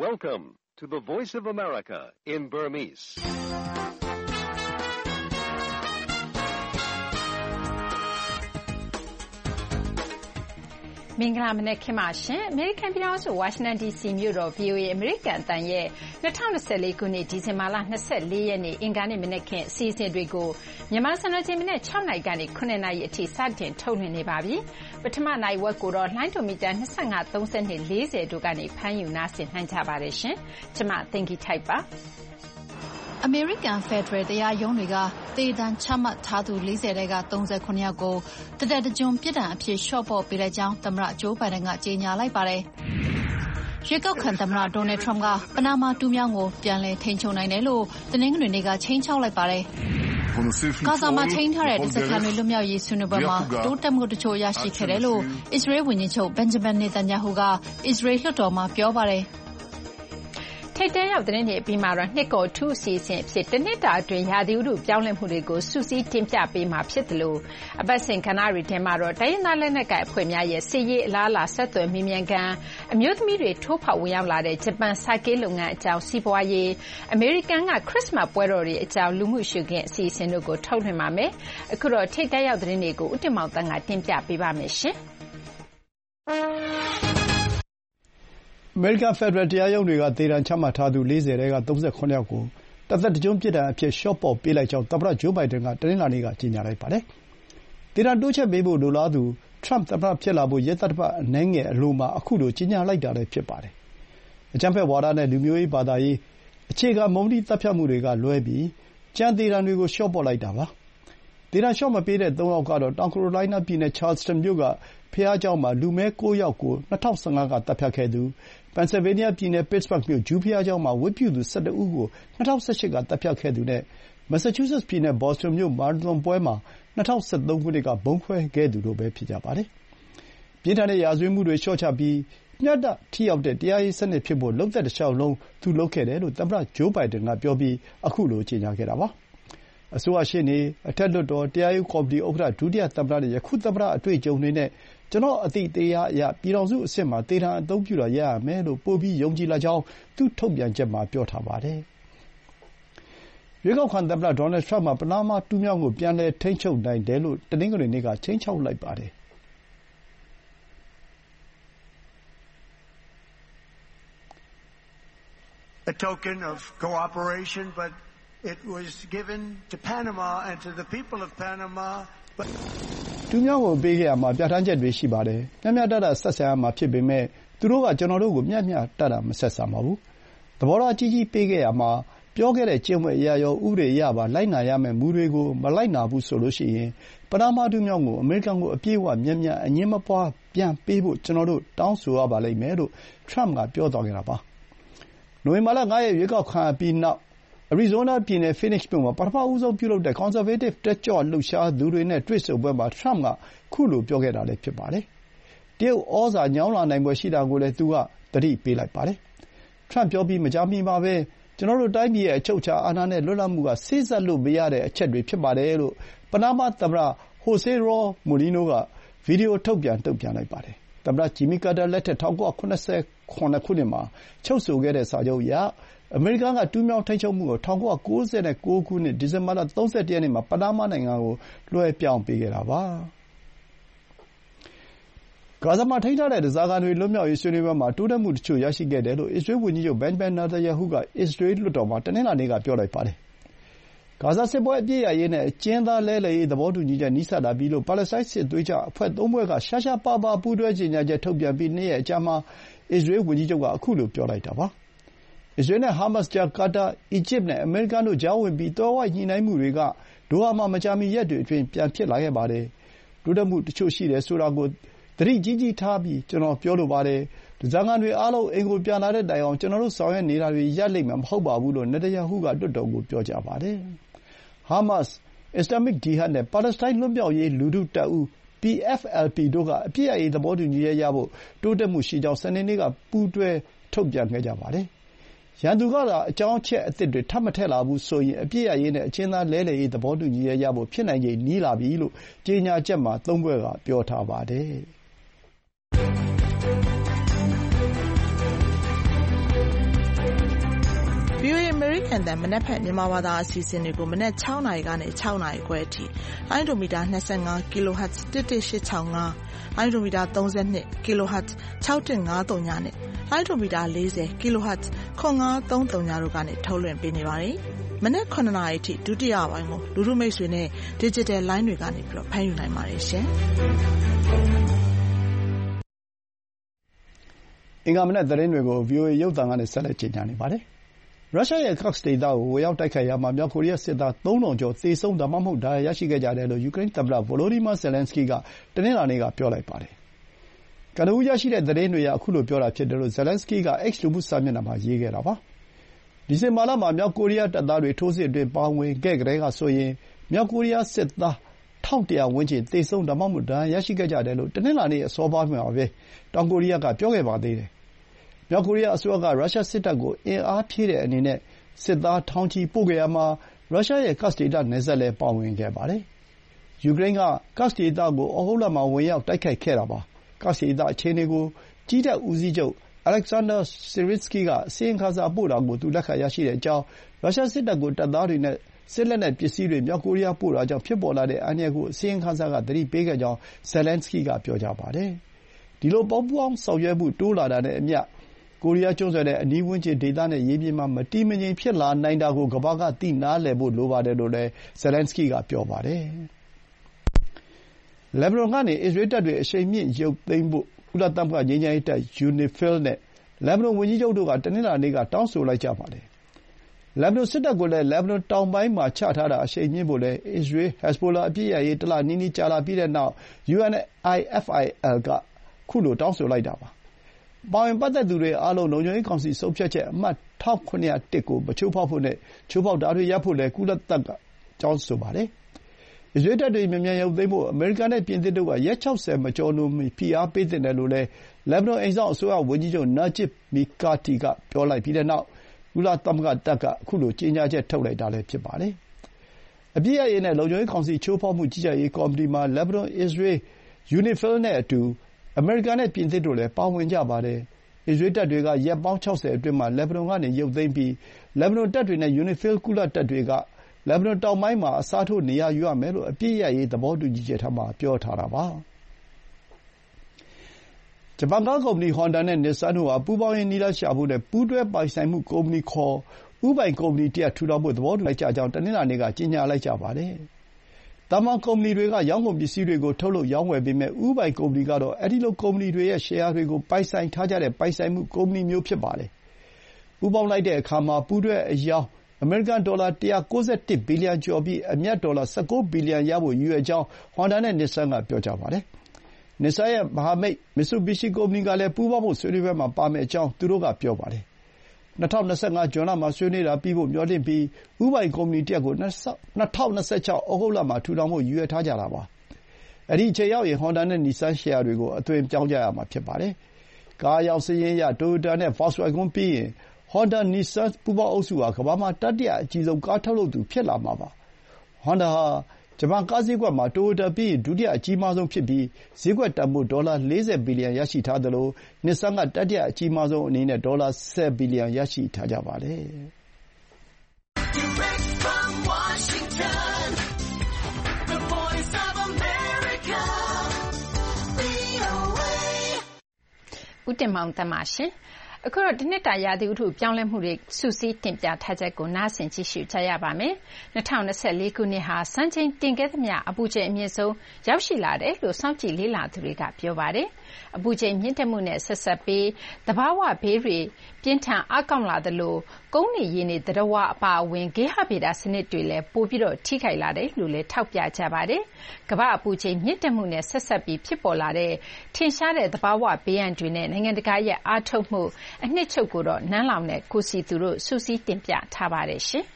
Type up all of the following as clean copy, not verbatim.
Welcome to the Voice of America in Burmese. ။မင်္ဂလာမနက်ခင်းပါရှင်။အမေရိကန်ပြည်ထောင်စုဝါရှင်တန် DC မြို့တော် VOA အမေရိကန်အသံရဲ့2024ခုနှစ်ဒီဇင်ဘာလ24ရက်နေ့အင်္ဂါနေ့မနက်ခင်းအစီအစဉ်တွေကိုမြန်မာစံတော်ချိန်မနက်6နာရီကနေ9နာရီအထိစတင်ထုတ်လွှင့်နေပါပြီ။ပထမနိုင်ဝက်ကိုတော့လိုင်းဒိုမီတာ25 32 40တို့ကနေဖမ်းယူနားဆင်နိုင်ကြပါတယ်ရှင်။ကျွန်မသင်္ကီထိုက်ပါ။အမေရိကန်ဖက်ဒရယ်တရားရုံးတွေကသေဒဏ်ချမှတ်ထားသူ40တဲက39ယောက်ကိုတသက်တကျွန်းပြစ်ဒဏ်အဖြစ်လျှော့ပေါ့ပေးလိုက်ကြောင်းသမ္မတဂျိုးဘိုင်ဒန်ကကြေညာလိုက်ပါတယ်။ရွေးကောက်ခံသမ္မတဒေါ်နယ်ထရမ့်ကပနာမာတူးမြောင်းကိုပြန်လည်ထိန်းချုပ်နိုင်တယ်လို့တနင်္ဂနွေနေ့ကချိန်ချောက်လိုက်ပါတယ်။ဂါဇာမှာထိန်းထားတဲ့စခန်းတွေလွတ်မြောက်ရေးဆွေးနွေးပွဲမှာတိုးတက်မှုတချို့ရရှိခဲ့တယ်လို့အစ္စရေးဝန်ကြီးချုပ်ဘင်ဂျမင်နေတန်ယာဟုကအစ္စရေးလွှတ်တော်မှာပြောပါတယ်။ထိပ်တန်းရောက်သတင်းတွေအပြီးမှာတော့နှစ်ကောထူးအစီအစဉ်အဖြစ်တနှစ်တာအတွင်းရာသီဥတုပြောင်းလဲမှုတွေကိုစူးစီးတင်ပြပေးမှာဖြစ်တယ်လို့အပတ်စဉ်ကဏ္ဍတွေထဲမှာတော့တိုင်းရင်းသားလက်နက်ကိုင်အဖွဲ့များရဲ့စစ်ရေးအလားအလာဆက်သွယ်မြင်းမြန်ကန်အမျိုးသမီးတွေထိုးဖောက်ဝင်ရောက်လာတဲ့ဂျပန်စိုက်ကေးလုပ်ငန်းအကြောင်းစီးပွားရေးအမေရိကန်ကခရစ်စမတ်ပွဲတော်တွေအကြောင်းလူမှုရှုခင်းအစီအစဉ်တို့ကိုထုတ်လွှင့်ပါမယ်။အခုတော့ထိပ်တန်းရောက်သတင်းတွေကိုဦးတင်မောင်တန်းကတင်ပြပေးပါမယ်ရှင်။အမေရိကန်ဖက်ဒရယ်တရားရုံးတွေကသေဒဏ်ချမှတ်ထားသူ40ထဲက39ယောက်ကိုတသက်တကျွန်းပြစ်ဒဏ်အဖြစ်လျှော့ပေါ့ပေးလိုက်ကြောင်းသမ္မတဂျိုးဘိုင်ဒန်ကတနင်္လာနေ့ကကြေညာလိုက်ပါတယ်။သေဒဏ်တိုးချဲ့ပေးဖို့လိုလားသူထရမ့်သမ္မတဖြစ်လာဖို့ရက်သတ္တပတ်အနည်းငယ်အလိုမှာအခုလိုကြေညာလိုက်တာလည်းဖြစ်ပါတယ်။အကြမ်းဖက်ဝါဒနဲ့လူမျိုးရေးဘာသာရေးအခြေခံမုန်းတီးသတ်ဖြတ်မှုတွေကလွဲပြီးကြမ်းသေဒဏ်တွေကိုလျှော့ပေါ့လိုက်တာပါ။သေဒဏ်လျှော့မပေးတဲ့3ယောက်ကတော့တောင်ကယ်ရိုလိုင်းနားပြည်နယ်ချားလ်စတန်မြို့ကဘုရားကျောင်းမှာလူမည်း9ယောက်ကို2015ကသတ်ဖြတ်ခဲ့သူပန်ဆယ်ဗေးနီးယားပြည်နယ်ပစ်စဘတ်မြို့ဂျူးဘုရားကျောင်းမှာဝတ်ပြုသူ12ဦးကို2018ကသတ်ဖြတ်ခဲ့သူနဲ့မက်ဆာချူးဆက်ပြည်နယ်ဘော့စတွန်မြို့မာရသွန်ပွဲမှာ2013ခုနှစ်ကဗုံးခွဲခဲ့သူတို့ပဲဖြစ်ကြပါတယ်။ပြင်းထန်တဲ့ရာဇဝတ်မှုတွေလျှော့ချပြီးမျှတထိရောက်တဲ့တရားရေးစနစ်ဖြစ်ဖို့လုပ်သက်တလျှောက်လုံးသူလုပ်ခဲ့တယ်လို့သမ္မတဂျိုးဘိုင်ဒန်ကပြောပြီးအခုလိုကြေညာခဲ့တာပါ။အစိုးရရှေ့နေအထက်လွှတ်တော်တရားရေးကော်မတီဥက္ကဋ္ဌဒုတိယသမ္မတနဲ့ယခုသမ္မတအတွေ့အကြုံတွေနဲ့ကျွန်တော်အသိတရားအရပြည်ထောင်စုအဆင့်မှာသေဒဏ်အသုံးပြုတာရရမယ်လို့ပိုပြီးယုံကြည်လာကြောင်းသူထုတ်ပြန်ချက်မှာပြောထားပါတယ်။ရွေးကောက်ခံသမ္မတဒေါ်နယ်ထရမ့်ကပနာမာတူးမြောင်းကိုပြန်လည်ထိန်းချုပ်နိုင်တယ်လို့တနင်္ဂနွေနေ့ကခြိမ်းခြောက်လိုက်ပါတယ်။ A token of cooperation, but it was given to Panama and to the people of Panama. တူးမြောင်းကိုပေးခဲ့ရမှာပြဋ္ဌာန်းချက်တွေရှိပါတယ်။မျှမျှတတဆက်ဆံရမှာဖြစ်ပေမဲ့သူတို့ကကျွန်တော်တို့ကိုမျှမျှတတမဆက်ဆံပါဘူး။သဘောထားကြီးကြီးပေးခဲ့ရမှာပြောခဲ့တဲ့ကျင့်ဝတ်အရာရောဥပဒေအရပါလိုက်နာရမယ့်မူတွေကိုမလိုက်နာဘူးဆိုလို့ရှိရင်ပနာမာတူးမြောင်းကိုအမေရိကန်ကိုအပြည့်အဝမျှမျှအငြင်းမပွားပြန်ပေးဖို့ကျွန်တော်တို့တောင်းဆိုရပါလိမ့်မယ်လို့ထရမ့်ကပြောသွားခဲ့တာပါ။နိုဝင်ဘာလ9ရက်ရွေးကောက်ခံပြီးနောက်အရီဇိုးနားပြည်နယ်ဖိနစ်မြို့မှာပထမဆုံးပြုလုပ်တဲ့ conservative တက်ကြွလှုပ်ရှားသူတွေနဲ့တွေ့ဆုံပွဲမှာထရမ့်ကခုလိုပြောခဲ့တာလည်းဖြစ်ပါတယ်။တရုတ်ဩဇာညောင်းလာနိုင်ဖွယ်ရှိတာကိုလည်းသူကသတိပေးလိုက်ပါတယ်။ထရမ့်ပြောပြီးမကြာမီမှာပဲကျွန်တော်တို့တိုင်းပြည်ရဲ့အချုပ်အခြာအာဏာနဲ့လွတ်လပ်မှုကစေ့စပ်လို့မရတဲ့အချက်တွေဖြစ်ပါတယ်လို့ပနာမာသမ္မတဟိုဆေးရောမိုလီနိုကဗီဒီယိုထုတ်ပြန်တုံ့ပြန်လိုက်ပါတယ်။သမ္မတဂျီမီကာတာလက်ထက်1989ခုနှစ်မှာချုပ်ဆိုခဲ့တဲ့စာချုပ်အရအမေရိကန်ကတူးမြောင်းထိန်းချုပ်မှုကို1996ခုနှစ်ဒီဇင်ဘာလ31ရက်နေ့မှာပနာမာနိုင်ငံကိုလွှဲပြောင်းပေးခဲ့တာပါ။ဂါဇာမှာထိန်းထားတဲ့ဓားစာခံတွေလွတ်မြောက်ရေးဆွေးနွေးပွဲမှာတိုးတက်မှုတချို့ရရှိခဲ့တယ်လို့အစ္စရေးဝန်ကြီးချုပ်ဘင်ဂျမင်နေတန်ယာဟုကအစ္စရေးလွှတ်တော်မှာတနင်္လာနေ့ကပြောလိုက်ပါတယ်။ဂါဇာစစ်ပွဲအပစ်ရပ်ရေးနဲ့အကျဉ်းသားလဲလှယ်ရေးသဘောတူညီချက်နီးစပ်လာပြီလို့ပါလက်စတိုင်းစစ်သွေးကြွအဖွဲ့3ဖွဲ့ကရှားရှားပါးပါးပူးတွဲကြေညာချက်ထုတ်ပြန်ပြီး2ရက်အကြာမှာအစ္စရေးဝန်ကြီးချုပ်ကအခုလိုပြောလိုက်တာပါ။အစ္စရေးနဲ့ဟာမတ်စ်ကြားကာတာ၊အီဂျစ်နဲ့အမေရိကန်တို့ကြားဝင်ပြီးသွယ်ဝိုက်ညှိနှိုင်းမှုတွေကဒိုဟာမှာမကြာမီရက်တွေအတွင်းပြန်ဖြစ်လာခဲ့ပါတယ်။တိုးတက်မှုတချို့ရှိတယ်ဆိုတာကိုသတိကြီးကြီးထားပြီးကျွန်တော်ပြောလိုပါတယ်။ဓားစာခံတွေအားလုံးအိမ်ကိုပြန်လာတဲ့တိုင်အောင်ကျွန်တော်တို့ဆောင်ရွက်နေတာတွေရပ်လိမ့်မယ်မဟုတ်ပါဘူးလို့နေတန်ယာဟုကလွှတ်တော်ကိုပြောကြားပါတယ်။ဟာမတ်စ်၊အစ္စလာမစ်ဂျီဟတ်နဲ့ပါလက်စတိုင်းလွတ်မြောက်ရေးလူထုတပ်ဦး PFLP တို့ကအပစ်ရပ်ရေးသဘောတူညီချက်ရဖို့တိုးတက်မှုရှိကြောင်းစနေနေ့ကပူးတွဲထုတ်ပြန်ခဲ့ကြပါတယ်။ရန်သူကသာအကြောင်းအချက်အသစ်တွေထပ်မထည့်လာဘူးဆိုရင်အပြစ်ရရေးနဲ့အကျဉ်းသားလဲလှယ်ရေးသဘောတူညီရဖို့ဖြစ်နိုင်ခြေနီးလာပြီလို့ကြေညာချက်မှာ3ဖွဲ့ကပြောထားပါတယ်။န်တန်မနက်ဖြန်မြန်မာဘာသာအစီအစဉ်တွေကိုမနက်6နာရီကနေ6နာရီခွဲအထိလိုင်းဒိုမီတာ25 kHz 11865လိုင်းဒိုမီတာ32 kHz 6153ညနဲ့လိုင်းဒိုမီတာ40 kHz 9533တို့ကနေထုတ်လွှင့်ပေးနေပါတယ်။မနက်9နာရီအထိဒုတိယပိုင်းကိုလူထုမိတ်ဆွေနဲ့ digital line တွေကနေပြီးတော့ဖမ်းယူနိုင်ပါတယ်ရှင်။အင်္ဂါမနက်သတင်းတွေကို VOA ရုပ်သံကနေဆက်လက်ကြေညာနေပါတယ်။ရုရှားရဲ့ Kursk ဒေသကိုဝင်ရောက်တိုက်ခိုက်ရာမှာမြောက်ကိုရီးယားစစ်သား 3,000 ကျော်သေဆုံးဒါမှမဟုတ်ဒဏ်ရာရရှိခဲ့ကြတယ်လို့ယူကရိန်းသမ္မတ Volodymyr Zelenskyy ကတနင်္လာနေ့ကပြောလိုက်ပါတယ်။ကနဦးရရှိတဲ့သတင်းတွေအရအခုလိုပြောတာဖြစ်တယ်လို့ Zelenskyy က X လူမှုစာမျက်နှာမှာရေးခဲ့တာပါ။ဒီဇင်ဘာလမှာမြောက်ကိုရီးယားတပ်သားတွေထိုးစစ်အတွင်းပါဝင်ခဲ့ကတည်းကဆိုရင်မြောက်ကိုရီးယားစစ်သား 1,100 ဝန်းကျင်သေဆုံးဒါမှမဟုတ်ဒဏ်ရာရရှိခဲ့ကြတယ်လို့တနင်္လာနေ့အစောပိုင်းမှာပဲတောင်ကိုရီးယားကပြောခဲ့ပါသေးတယ်။မြောက်ကိုရီးယားအစိုးရကရုရှားစစ်တပ်ကိုအင်အားဖြည့်တဲ့အနေနဲ့စစ်သားထောင်ချီပို့ခဲ့ရာမှာရုရှားရဲ့ Kursk ဒေသနယ်စပ်လည်းပါဝင်ခဲ့ပါတယ်။ယူကရိန်းက Kursk ဒေသကိုဩဂုတ်လမှာဝင်ရောက်တိုက်ခိုက်ခဲ့တာပါ။ Kursk ဒေသအခြေအနေကိုကြည်းတပ်ဦးစီးချုပ် Alexander Syrsky ကအစီရင်ခံစာပို့တာကိုသူလက်ခံရရှိကြောင်းရုရှားစစ်တပ်ကိုတပ်သားတွေနဲ့စစ်လက်နက်ပစ္စည်းတွေမြောက်ကိုရီးယားပို့တာကြောင့်ဖြစ်ပေါ်လာတဲ့အန္တရာယ်ကိုအစီရင်ခံစာကသတိပေးခဲ့ကြောင်း Zelenskyy ကပြောပါတယ်။ဒီလိုပူးပေါင်းဆောင်ရွက်မှုတိုးလာတာနဲ့အမျှကိုရီးယားကျွန်းဆွယ်နဲ့အနီးဝန်းကျင်ဒေသနဲ့ရေပြင်မှာမတည်မငြိမ်ဖြစ်လာနိုင်တာကိုကမ္ဘာကသိနားလည်ဖို့လိုပါတယ်လို့လည်း Zelenskyy ကပြောပါတယ်။လက်ဘနွန်ကနေအစ္စရေးတပ်တွေအရှိန်မြှင့်ရုပ်သိမ်းဖို့ကုလသမဂ္ဂငြိမ်းချမ်းရေးတပ် UNIFIL နဲ့လက်ဘနွန်ဝန်ကြီးချုပ်တို့ကတနင်္လာနေ့ကတောင်းဆိုလိုက်ကြပါတယ်။လက်ဘနွန်စစ်တပ်ကိုလည်းလက်ဘနွန်တောင်ပိုင်းမှာချထားတာအရှိန်မြှင့်ဖို့လည်းအစ္စရေးဟက်ဇ်ဘိုလာအပစ်ရပ်ရေးတလနီးနီးကြာလာပြီးတဲ့နောက် UNIFIL ကခုလိုတောင်းဆိုလိုက်တာပါ။ပါဝင်ပတ်သက်သူတွေအားလုံးလုံခြုံရေးကောင်စီဆုံးဖြတ်ချက်အမှတ် 1701 ကိုမချိုးဖောက်ဖို့နဲ့ချိုးဖောက်တာတွေရပ်ဖို့လည်းကုလသမဂ္ဂတောင်းဆိုပါတယ်။အစ္စရေးတပ်တွေမြန်မြန်ရုပ်သိမ်းဖို့အမေရိကန်နဲ့ပြင်သစ်တို့ကရက် 60 မကျော်လွန်မီဖိအားပေးသင့်တယ်လို့လည်းလက်ဘနွန်အိမ်စောင့်အစိုးရဝန်ကြီးချုပ် Najib Mikati ကပြောလိုက်ပြီးတဲ့နောက်ကုလသမဂ္ဂတပ်ကခုလိုကြေညာချက်ထုတ်လိုက်တာလည်းဖြစ်ပါတယ်။အပစ်ရပ်ရေးနဲ့လုံခြုံရေးကောင်စီချိုးဖောက်မှုကြီးကြပ်ရေးကော်မတီမှာလက်ဘနွန်၊ အစ္စရေး၊ UNIFIL နဲ့အတူအမေရိကန်နဲ့ပြင်သစ်တို့လည်းပါဝင်ကြပါတယ်။အစ္စရေးတပ်တွေကရက်ပေါင်း 60 အတွင်းမှာလက်ဘနွန်ကနေရုပ်သိမ်းပြီးလက်ဘနွန်တပ်တွေနဲ့ UNIFIL ကုလတပ်တွေကလက်ဘနွန်တောင်ပိုင်းမှာအစားထိုးနေရာယူရမယ်လို့အပစ်ရပ်ရေးသဘောတူညီချက်ထဲမှာပြောထားတာပါ။ဂျပန်ကားကုမ္ပဏီဟွန်ဒါနဲ့နစ်ဆန်တို့ဟာပူးပေါင်းရေးနည်းလမ်းရှာဖို့နဲ့ပူးတွဲပိုင်ဆိုင်မှုကုမ္ပဏီခေါ်ဦးပိုင်ကုမ္ပဏီတရပ်ထူထောင်ဖို့သဘောတူလိုက်ကြကြောင်းတနင်္လာနေ့ကကြေညာလိုက်ကြပါတယ်။သာမန်ကုမ္ပဏီတွေကရောင်းကုန်ပစ္စည်းတွေကိုထုတ်လုပ်ရောင်းဝယ်ပေမဲ့ဦးပိုင်ကုမ္ပဏီကတော့အဲဒီလိုကုမ္ပဏီတွေရဲ့ရှယ်ယာတွေကိုပိုင်ဆိုင်ထားကြတဲ့ပိုင်ဆိုင်မှုကုမ္ပဏီမျိုးဖြစ်ပါတယ်။ပူးပေါင်းလိုက်တဲ့အခါမှာပူးတွဲအရောင်းအမေရိကန်ဒေါ်လာ191 ဘီလီယံကျော်ပြီးအမြတ်ဒေါ်လာ19 ဘီလီယံရဖို့ရည်ရွယ်ကြောင်းဟွန်ဒါနဲ့နစ်ဆန်ကပြောကြပါတယ်။နစ်ဆန်ရဲ့မဟာမိတ်မစ်ဆူဘီရှီကုမ္ပဏီကလည်းပူးပေါင်းဖို့ဆွေးနွေးပွဲမှာပါမယ့်အကြောင်းသူတို့ကပြောပါတယ်။2025 ဇွန်လမှာဆွေးနွေးတာပြီးဖို့မျှော်လင့်ပြီးဦးပိုင်ကုမ္ပဏီတရပ်ကို2026 ဩဂုတ်လမှာထူထောင်ဖို့ရည်ရွယ်ထားကြတာပါ။အဲဒီအချိန်ရောက်ရင်ဟွန်ဒါနဲ့နီဆန်ရှယ်ယာတွေကိုအသွင်ပြောင်းကြရမှာဖြစ်ပါတယ်။ကားအရောင်းစာရင်းအရတိုယိုတာနဲ့ဗော့စ်ဝဲဂွန်းပြီးရင်ဟွန်ဒါနီဆန်ပူးပေါင်းအုပ်စုဟာကမ္ဘာမှာတတိယအကြီးဆုံးကားထုတ်လုပ်သူဖြစ်လာမှာပါ။ဟွန်ဒါဟာဂျပန်ကားဈေးကွက်မှာတိုယိုတာပြီးရင်ဒုတိယအကြီးမားဆုံးဖြစ်ပြီးဈေးကွက်တန်ဖိုးဒေါ်လာ40 ဘီလီယံရရှိထားသလိုနစ်ဆန်ကတတိယအကြီးမားဆုံးအနေနဲ့ဒေါ်လာ10 ဘီလီယံရရှိထားကြပါတယ်။ Direct from Washington, the voice of America, VOA. ဦးတင်မောင်သန်းပါရှင်။အခုတော့ဒီနှစ်တာရာသီဥတုပြောင်းလဲမှုတွေစုစည်းတင်ပြထားချက်ကိုနားဆင်ကြည့်ရှုကြရပါမယ်။2024 ခုနှစ်ဟာစံချိန်တင်ခဲ့သမျှအပူချိန်အမြင့်ဆုံးရောက်ရှိလာတယ်လို့စောင့်ကြည့်လေ့လာသူတွေကပြောပါတယ်။အပူချိန်မြင့်တက်မှုနဲ့ဆက်စပ်ပြီးသဘာဝဘေးတွေပြင်းထန်အားကောင်းလာသလိုကုန်းနေရေနေသတ္တဝါအပါအဝင်ဂေဟဗေဒစနစ်တွေလည်းပိုပြီးထိခိုက်လာတယ်လို့လည်းထောက်ပြကြပါတယ်။ကမ္ဘာ့အပူချိန်မြင့်တက်မှုနဲ့ဆက်စပ်ပြီးဖြစ်ပေါ်လာတဲ့ထင်ရှားတဲ့သဘာဝဘေးအန္တရာယ်နဲ့နိုင်ငံတကာရဲ့အားထုတ်မှုအနှစ်ချုပ်ကိုတော့နန်းလောင်နဲ့ကိုစီသူတို့စုစည်းတင်ပြထားပါတယ်ရှင်။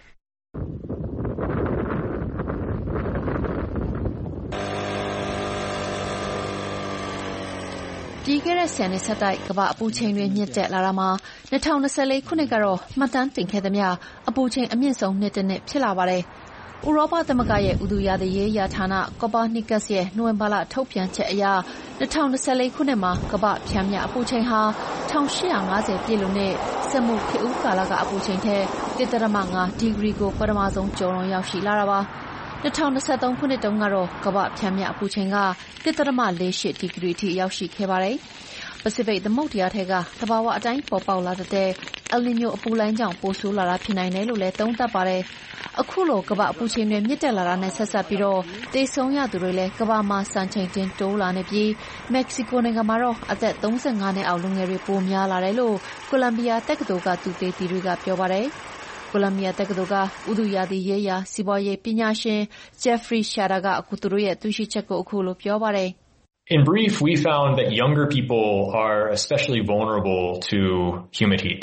ပြီးခဲ့တဲ့10နှစ်ဆက်တိုက်ကမ္ဘာအပူချိန်တွေမြင့်တက်လာတာမှာ2024ခုနှစ်ကတော့မှတ်တမ်းတင်ခဲ့သမျှအပူချိန်အမြင့်ဆုံးနှစ်တစ်နှစ်ဖြစ်လာပါတယ်။ဥရောပသမဂ္ဂရဲ့ဥတုရာသီရေးရာဌာန Copernicus ရဲ့နိုဝင်ဘာလထုတ်ပြန်ချက်အရ2024ခုနှစ်မှာကမ္ဘာ့ပျမ်းမျှအပူချိန်ဟာ1850ပြည့်လွန်တဲ့စက်မှုခေတ်ဦးကာလကအပူချိန်ထက် 1.5 ဒီဂရီကိုပထမဆုံးကျော်လွန်ရောက်ရှိလာတာပါ2023ခုနှစ်တုန်းကတော့ကမ္ဘာ့ပျမ်းမျှအပူချိန်က 1.48 ဒီဂရီထိရောက်ရှိခဲ့ပါတယ်ပစိဖိတ်သမုဒ္ဒရာထဲကသဘာဝအတိုင်းပေါ်ပေါက်လာတဲ့ El Niño အပူလှိုင်းကြောင့်ပိုဆိုးလာတာဖြစ်နိုင်တယ်လို့လည်းသုံးသပ်ပါတယ်အခုလိုကမ္ဘာအပူချိန်တွေမြင့်တက်လာတာနဲ့ဆက်စပ်ပြီးတော့သေဆုံးရသူတွေလည်းကမ္ဘာမှာစံချိန်တင်တိုးလာနေပြီးမက္ကဆီကိုနိုင်ငံမှာတော့အသက်35နှစ်အောက်လူငယ်တွေပိုများလာတယ်လို့ကိုလံဘီယာတက္ကသိုလ်ကသူသေတီတွေကပြောပါတယ်ကိုလံဘီယာတက္ကသိုလ်ကဥတုရာသီရေးရာစီးပွားရေးပညာရှင် Jeffrey Shader ကအခုသူတို့ရဲ့သိရှိချက်ကိုအခုလိုပြောပါတယ် In brief, we found that younger people are especially vulnerable to humid heat.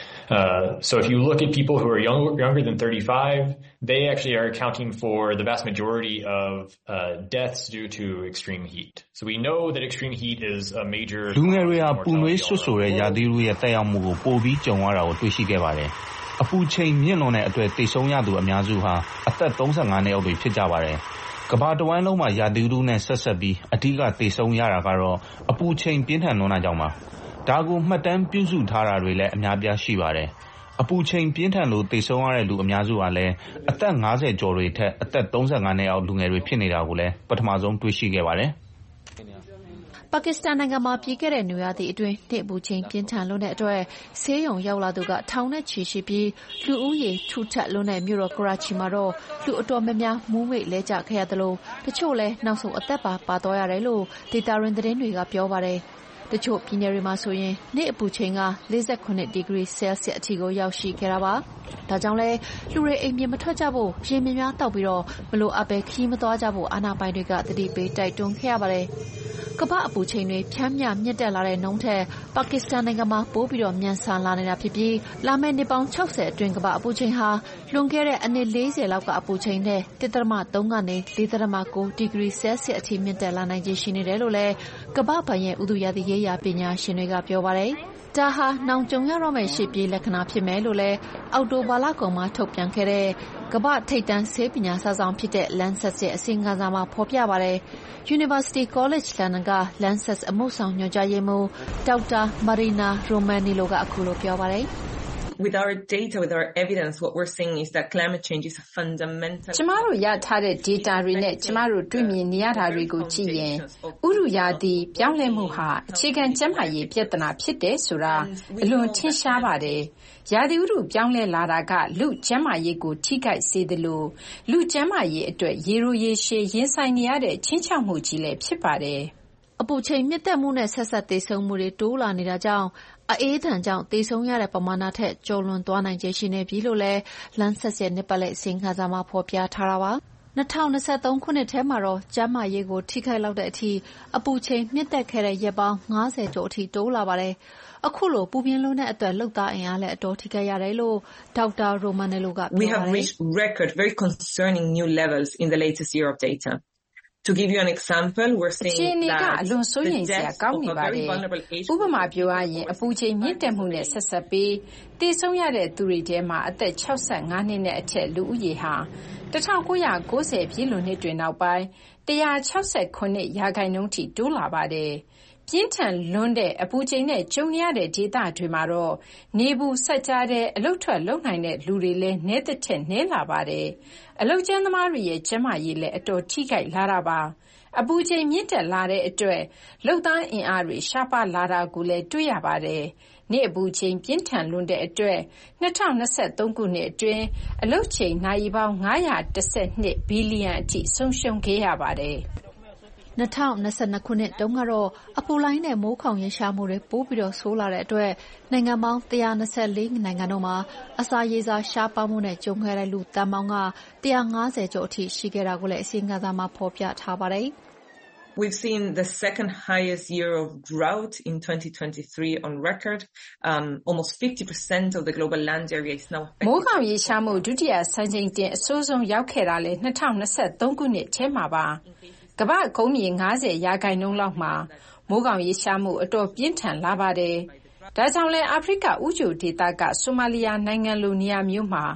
So if you look at people who are younger than 35, they actually are accounting for the vast majority of deaths due to extreme heat. So we know that extreme heat is a major... လူငယ်တွေဟာပူနွေးဆွတ်ဆိုတဲ့ရာသီဥတုရဲ့သက်ရောက်မှုကိုပိုပြီးကြုံရတာကိုတွေ့ရှိခဲ့ပါတယ်။အပူချိန်မြင့်လွန်တဲ့အတွက်သေဆုံးရသူအများစုဟာအသက်35နှစ်အောက်တွေဖြစ်ကြပါတယ်။ကမ္ဘာတဝန်းလုံးမှာရာသီဥတုနဲ့ဆက်ဆက်ပြီးအဓိကသေဆုံးရတာကတော့အပူချိန်ပြင်းထန်လွန်းတာကြောင့်ပါဒါကိုမှတ်တမ်းပြုစုထားတာတွေလည်းအများပြားရှိပါတယ်အပူချိန်ပြင်းထန်လို့သေဆုံးရတဲ့လူအများစုကလည်းအသက်50ကျော်တွေထက်အသက်35နှစ်အောက်လူငယ်တွေဖြစ်နေတာကိုလည်းပထမဆုံးတွေ့ရှိခဲ့ပါတယ်ပါကစ္စတန်နိုင်ငံမှာပြီးခဲ့တဲ့နွေရာသီအတွင်းနှစ်အပူချိန်ပြင်းထန်လွန်းတဲ့အတွက်ဆေးရုံရောက်လာသူကထောင်နဲ့ချီရှိပြီးလူဦးရေထူထပ်လွန်းတဲ့မြို့တော်ကရာချီမှာတော့လူအတော်များများမူးမေ့လဲကျခဲ့ရသလိုတချို့လည်းနောက်ဆုံးအသက်ပါသွားရတယ်လို့ဒေတာရင်းသတင်းတွေကပြောပါတယ်တချို့ပြည်နယ်တွေမှာဆိုရင်နေ့အပူချိန်က48ဒီဂရီဆဲလ်ဆီယပ်အထိကိုရောက်ရှိခဲ့တာပါဒါကြောင့်လဲလူတွေအိမ်ပြင်မထွက်ကြဖို့ရေမြများတောက်ပြီးတော့မလိုအပ်ပဲခီးမသွားကြဖို့အာဏာပိုင်တွေကတတိပေးတိုက်တွန်းခဲ့ရပါတယ်ကမ္ဘာအပူချိန်တွေဖြန်းမြမြင့်တက်လာတဲ့နှုန်းထက်ပါကစ္စတန်နိုင်ငံမှာပိုပြီးတော့မြန်ဆန်လာနေတာဖြစ်ပြီးလာမယ့်နှစ်ပေါင်း60အတွင်းကမ္ဘာအပူချိန်ဟာလွန်ခဲ့တဲ့အနှစ်40လောက်ကအပူချိန်နဲ့ 1.3 ကနေ 4.9 ဒီဂရီဆဲလ်ဆီယပ်အထိမြင့်တက်လာနိုင်ခြေရှိနေတယ်လို့လည်းကမ္ဘာ့ဘဏ်ရဲ့ဥတုရာသီရေးရာပညာရှင်တွေကပြောပါတယ်ဒါဟာနောင်ကြုံရတော့မယ့်ရှေ့ပြေးလက္ခဏာဖြစ်မယ်လို့လည်းအောက်တိုဘာလကုန်မှာထုတ်ပြန်ခဲ့တဲ့ကမ္ဘာ့ထိပ်တန်းဆေးပညာစာဆောင်ဖြစ်တဲ့ Lancet ရဲ့အစီရင်ခံစာမှာဖော်ပြပါတယ်။ University College London က Lancet အမှုဆောင်ညွှန်ကြားရေးမှူးဒေါက်တာ Marina Romanillo ကအခုလိုပြောပါတယ် With our data, with our evidence, what we're seeing is that climate change is a fundamental... ကျမတို့ရထားတဲ့ data တွေနဲ့ကျမတို့တွေ့မြင်နေရတာတွေကိုကြည့်ရင်ဥတုရာသီပြောင်းလဲမှုဟာအခြေခံကျန်းမာရေးပြဿနာဖြစ်တယ်ဆိုတာအလွန်ထင်ရှားပါတယ်။ရာသီဥတုပြောင်းလဲလာတာကလူကျန်းမာရေးကိုထိခိုက်စေသလိုလူကျန်းမာရေးအတွက်ရေရိုရေရှည်ရင်ဆိုင်နေရတဲ့ချင်းချောက်မှုကြီးလည်းဖြစ်ပါတယ်။အပူချိန်မြင့်တက်မှုနဲ့ဆက်ဆက်သေဆုံးမှုတွေတိုးလာနေတာကြောင့်အေးဒဏ်ကြောင့်သေဆုံးရတဲ့ပမာဏထက်ကျော်လွန်သွားနိုင်ခြေရှိနေပြီလို့လည်း Lancet ရဲ့နှစ်ပတ်လည်အစီရင်ခံစာမှာဖော်ပြထားတာပါ2023ခုနှစ်ထဲမှာတော့ကျန်းမာရေးကိုထိခိုက်လောက်တဲ့အထိအပူချိန်မြင့်တက်ခဲ့တဲ့ရက်ပေါင်း90ကျော်အထိတိုးလာပါတယ်အခုလိုပူပြင်းလွန်းတဲ့အတွက်လုပ်သားအင်အားလည်းအတော်ထိခိုက်ရတယ်လို့ဒေါက်တာ Romanello ကပြောပါတယ် We have reached record very concerning new levels in the latest year of data.To give you an example, we're seeing that the deaths of a very vulnerable age group... ဥပမာပြောရရင်အပူချိန်မြင့်တက်မှုနဲ့ဆက်ဆက်ပြီးသေဆုံးရတဲ့သူတွေထဲမှာအသက်65နှစ်နဲ့အထက်လူဦးရေဟာ1990ပြည့်လွန်နှစ်တွေနောက်ပိုင်း169ရာခိုင်နှုန်းထိတိုးလာပါတယ်။ပြင်းထန်လွန်းတဲ့အပူချိန်နဲ့ကြုံရတဲ့ဒေသတွေမှာတော့နေဘူးဆက်ကြားတဲ့အလုတ်ထွက်လုံနိုင်တဲ့လူတွေလည်းနည်းတဲ့နည်းလာပါတယ်။အလုတ်ကျန်းသမားတွေရဲ့ကျန်းမာရေးလည်းအတော်ထိခိုက်လာတာပါ။အပူချိန်မြင့်တက်လာတဲ့အတွက်လုပ်သားအင်အားတွေရှားပါးလာတာကိုလည်းတွေ့ရပါတယ်။နေ့အပူချိန်ပြင်းထန်လွန်းတဲ့အတွက်2023ခုနှစ်အတွင်းအလုတ်ချိန်နာရီပေါင်း912ဘီလီယံအထိဆုံးရှုံးခဲ့ရပါတယ်။ 2022ခုနှစ်တုန်းကတော့အပူလိုင်းနဲ့မိုးခေါင်ရေရှားမှုတွေပိုပြီးတော့ဆိုးလာတဲ့အတွက်နိုင်ငံပေါင်း124နိုင်ငံတို့မှာအစာရေစာရှားပါမှုနဲ့ကြုံခဲ့တဲ့လူတန်ပေါင်းက150ကျော်အထိရှိခဲ့တာကိုလည်းအစီရင်ခံစာမှာဖော်ပြထားပါတယ်။ We've seen the second highest year of drought in 2023 on record. Almost 50% of the global land area is now affected. မိုးခေါင်ရေရှားမှုဒုတိယစံချိန်တင်အဆိုးဆုံးရောက်ခဲ့တာလေ2023ခုနှစ်ထဲမှာပါကမ္ဘာ့ကုန်းမြေ90ရာခိုင်နှုန်းလောက်မှာမိုးခေါင်ရေရှားမှုအတော်ပြင်းထန်လာပါတယ်။ဒါကြောင့်လဲအာဖရိကဥကြိုဒေသကဆိုမာလီယာနိုင်ငံလိုနေရာမျိုးမှာ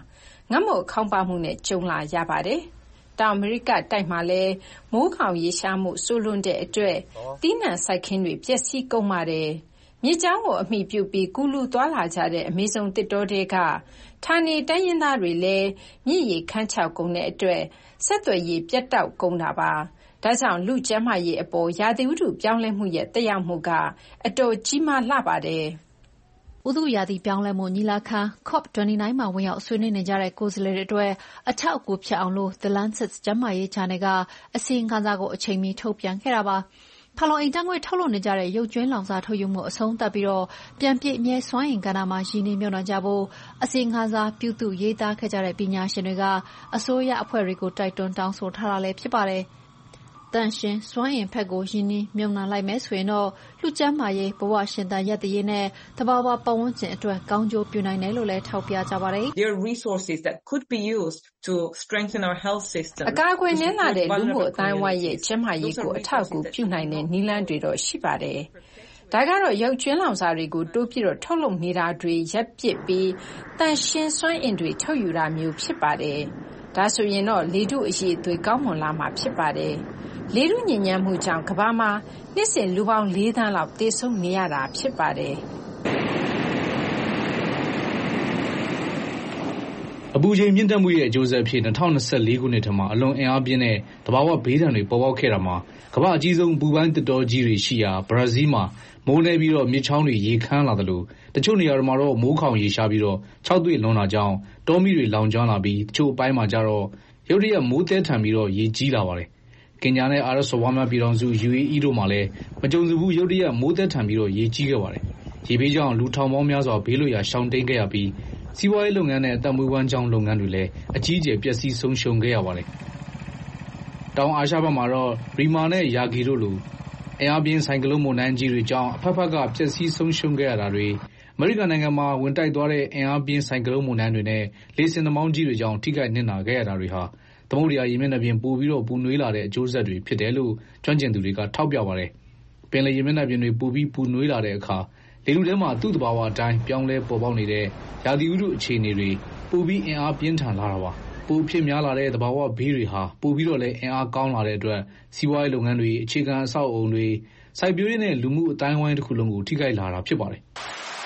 ငတ်မွတ်ခေါင်းပါမှုနဲ့ကြုံလာရပါတယ်။တောင်အမေရိကတိုက်မှာလည်းမိုးခေါင်ရေရှားမှုဆိုးလွန်းတဲ့အတွက်သီးနှံစိုက်ခင်းတွေပျက်စီးကုန်ပါတယ်။မြစ်ကြောင်းကိုအမိပြုပြီးကူးလူသွားလာကြတဲ့အမေဇုံသစ်တောတွေကဌာနေတိုင်းရင်းသားတွေလည်းမြစ်ရေခန်းခြောက်ကုန်တဲ့အတွက်ဆက်သွယ်ရေးပြတ်တောက်ကုန်တာပါ။ဒါကြောင့်လူကျန်းမာရေးအပေါ်ရာသီဥတုပြောင်းလဲမှုရဲ့သက်ရောက်မှုကအတော်ကြီးမားလှပါတယ်။ဥတုရာသီပြောင်းလဲမှုညီလာခံ COP29 မှာဝင်ရောက်ဆွေးနွေးနေကြတဲ့ကိုယ်စားလှယ်တွေအတွက်အထောက်အကူဖြစ်အောင်လို့ The Lancet ကျန်းမာရေးဂျာနယ်ကအစီရင်ခံစာကိုအချိန်မီထုတ်ပြန်ခဲ့တာပါ။ဖန်လုံအိမ်ဓာတ်ငွေ့ထုတ်လွှတ်နေကြတဲ့ရုပ်ကြွင်းလောင်စာထုတ်ယူမှုအဆုံးသတ်ပြီးပြန်ပြည့်အမြဲစွမ်းအင်ကဏ္ဍမှာရင်းနှီးမြှုပ်နှံကြဖို့အစီရင်ခံစာပြုစုရေးသားခဲ့ကြတဲ့ပညာရှင်တွေကအစိုးရအဖွဲ့တွေကိုတိုက်တွန်းတောင်းဆိုထားတာလည်းဖြစ်ပါတယ်။သန့်ရှင်းစွမ်းအင်ဘက်ကိုရင်းနှီးမြှုပ်နှံလိုက်မယ်ဆိုရင်တော့လူကျန်းမာရေးဘဝရှင်သန်ရပ်တည်ရေးနဲ့သဘာဝပတ်ဝန်းကျင်အတွက်ကောင်းကျိုးပြုနိုင်တယ်လို့လည်းထောက်ပြကြပါတယ်။ There are resources that could be used to strengthen our health system. အကာအကွယ်နည်းလာတဲ့လူမှုအတိုင်းအဝိုင်းရဲ့ကျန်းမာရေးကိုအထောက်အကူပြုနိုင်တဲ့နည်းလမ်းတွေတော့ရှိပါတယ်။ဒါကတော့ရုပ်ကြွင်းလောင်စာတွေကိုတိုးပြီးထုတ်လုပ်နေတာတွေရပ်ပစ်ပြီးသန့်ရှင်းစွမ်းအင်တွေထုတ်ယူတာမျိုးဖြစ်ပါတယ်။ဒါဆိုရင်တော့လေထုအရည်အသွေးကောင်းမွန်လာမှာဖြစ်ပါတယ်။လေထုညစ်ညမ်းမှုကြောင့်ကမ္ဘာမှာနှစ်စဉ်လူပေါင်း4 သန်းလောက်သေဆုံးနေရတာဖြစ်ပါတယ်။အပူချိန်မြင့်တက်မှုရဲ့အကျိုးဆက်အဖြစ်2024ခုနှစ်ထဲမှာအလွန်အင်အားပြင်းတဲ့သဘာဝဘေးဒဏ်တွေပေါ်ပေါက်ခဲ့တာမှာကမ္ဘာအကြီးဆုံးပူပိုင်းသစ်တောကြီးတွေရှိရာဘရာဇီးမှာမိုးနေပြီးမြစ်ချောင်းတွေရေခမ်းလာသလိုတချို့နေရာတွေမှာတော့မိုးခေါင်ရေရှားပြီးခြောက်သွေ့လွန်တာကြောင့်တောမီးတွေလောင်ကျွမ်းလာပြီးတချို့အပိုင်းမှာကျတော့ရုတ်တရက်မိုးသည်းထန်ပြီးရေကြီးလာပါတယ်။ကင်ညာနဲ့အာရပ်စော်ဘွားများပြည်ထောင်စု UAE တို့မှာလည်းမကြုံစဘူးရုတ်တရက်မိုးသည်းထန်ပြီးရေကြီးခဲ့ပါတယ်။ရေဘေးကြောင့်လူထောင်ပေါင်းများစွာဘေးလွတ်ရာရှောင်တိမ်းခဲ့ရပြီးစီးပွားရေးလုပ်ငန်းနဲ့အသက်မွေးဝမ်းကြောင်းလုပ်ငန်းတွေလည်းအကြီးအကျယ်ပျက်စီးဆုံးရှုံးခဲ့ရပါတယ်။တောင်အာရှဘက်မှာတော့ရီမာနဲ့ယာဂီတို့လိုအင်အားပြင်းဆိုင်ကလုန်းမုန်တိုင်းကြီးတွေကြောင့်အဖက်ဖက်ကပျက်စီးဆုံးရှုံးခဲ့ရတာတွေအမေရိကန်နိုင်ငံမှာဝင်တိုက်သွားတဲ့အင်အားပြင်းဆိုင်ကလုန်းမုန်တိုင်းတွေနဲ့လေဆင်နှာမောင်းကြီးတွေကြောင့်ထိခိုက်နစ်နာခဲ့ရတာတွေဟာသမုဒ္ဒရာရေမျက်နှာပြင်ပိုပြီးပူနွေးလာတဲ့အကျိုးဆက်တွေဖြစ်တယ်လို့ကျွမ်းကျင်သူတွေကထောက်ပြပါတယ်။ပင်လယ်ရေမျက်နှာပြင်တွေပိုပြီးပူနွေးလာတဲ့အခါလေထုထဲမှာသူ့သဘာဝအတိုင်းပြောင်းလဲပေါ်ပေါက်နေတဲ့ရာသီဥတုအခြေအနေတွေပိုပြီးအင်အားပြင်းထန်လာတာပါ။ပိုဖြစ်များလာတဲ့သဘာဝဘေးတွေဟာပိုပြီးလည်းအင်အားကောင်းလာတဲ့အတွက်စီးပွားရေးလုပ်ငန်းတွေအခြေခံအဆောက်အအုံတွေစိုက်ပျိုးရေးနဲ့လူမှုအတိုင်းအဝိုင်းတစ်ခုလုံးကိုထိခိုက်လာတာဖြစ်ပါတယ်။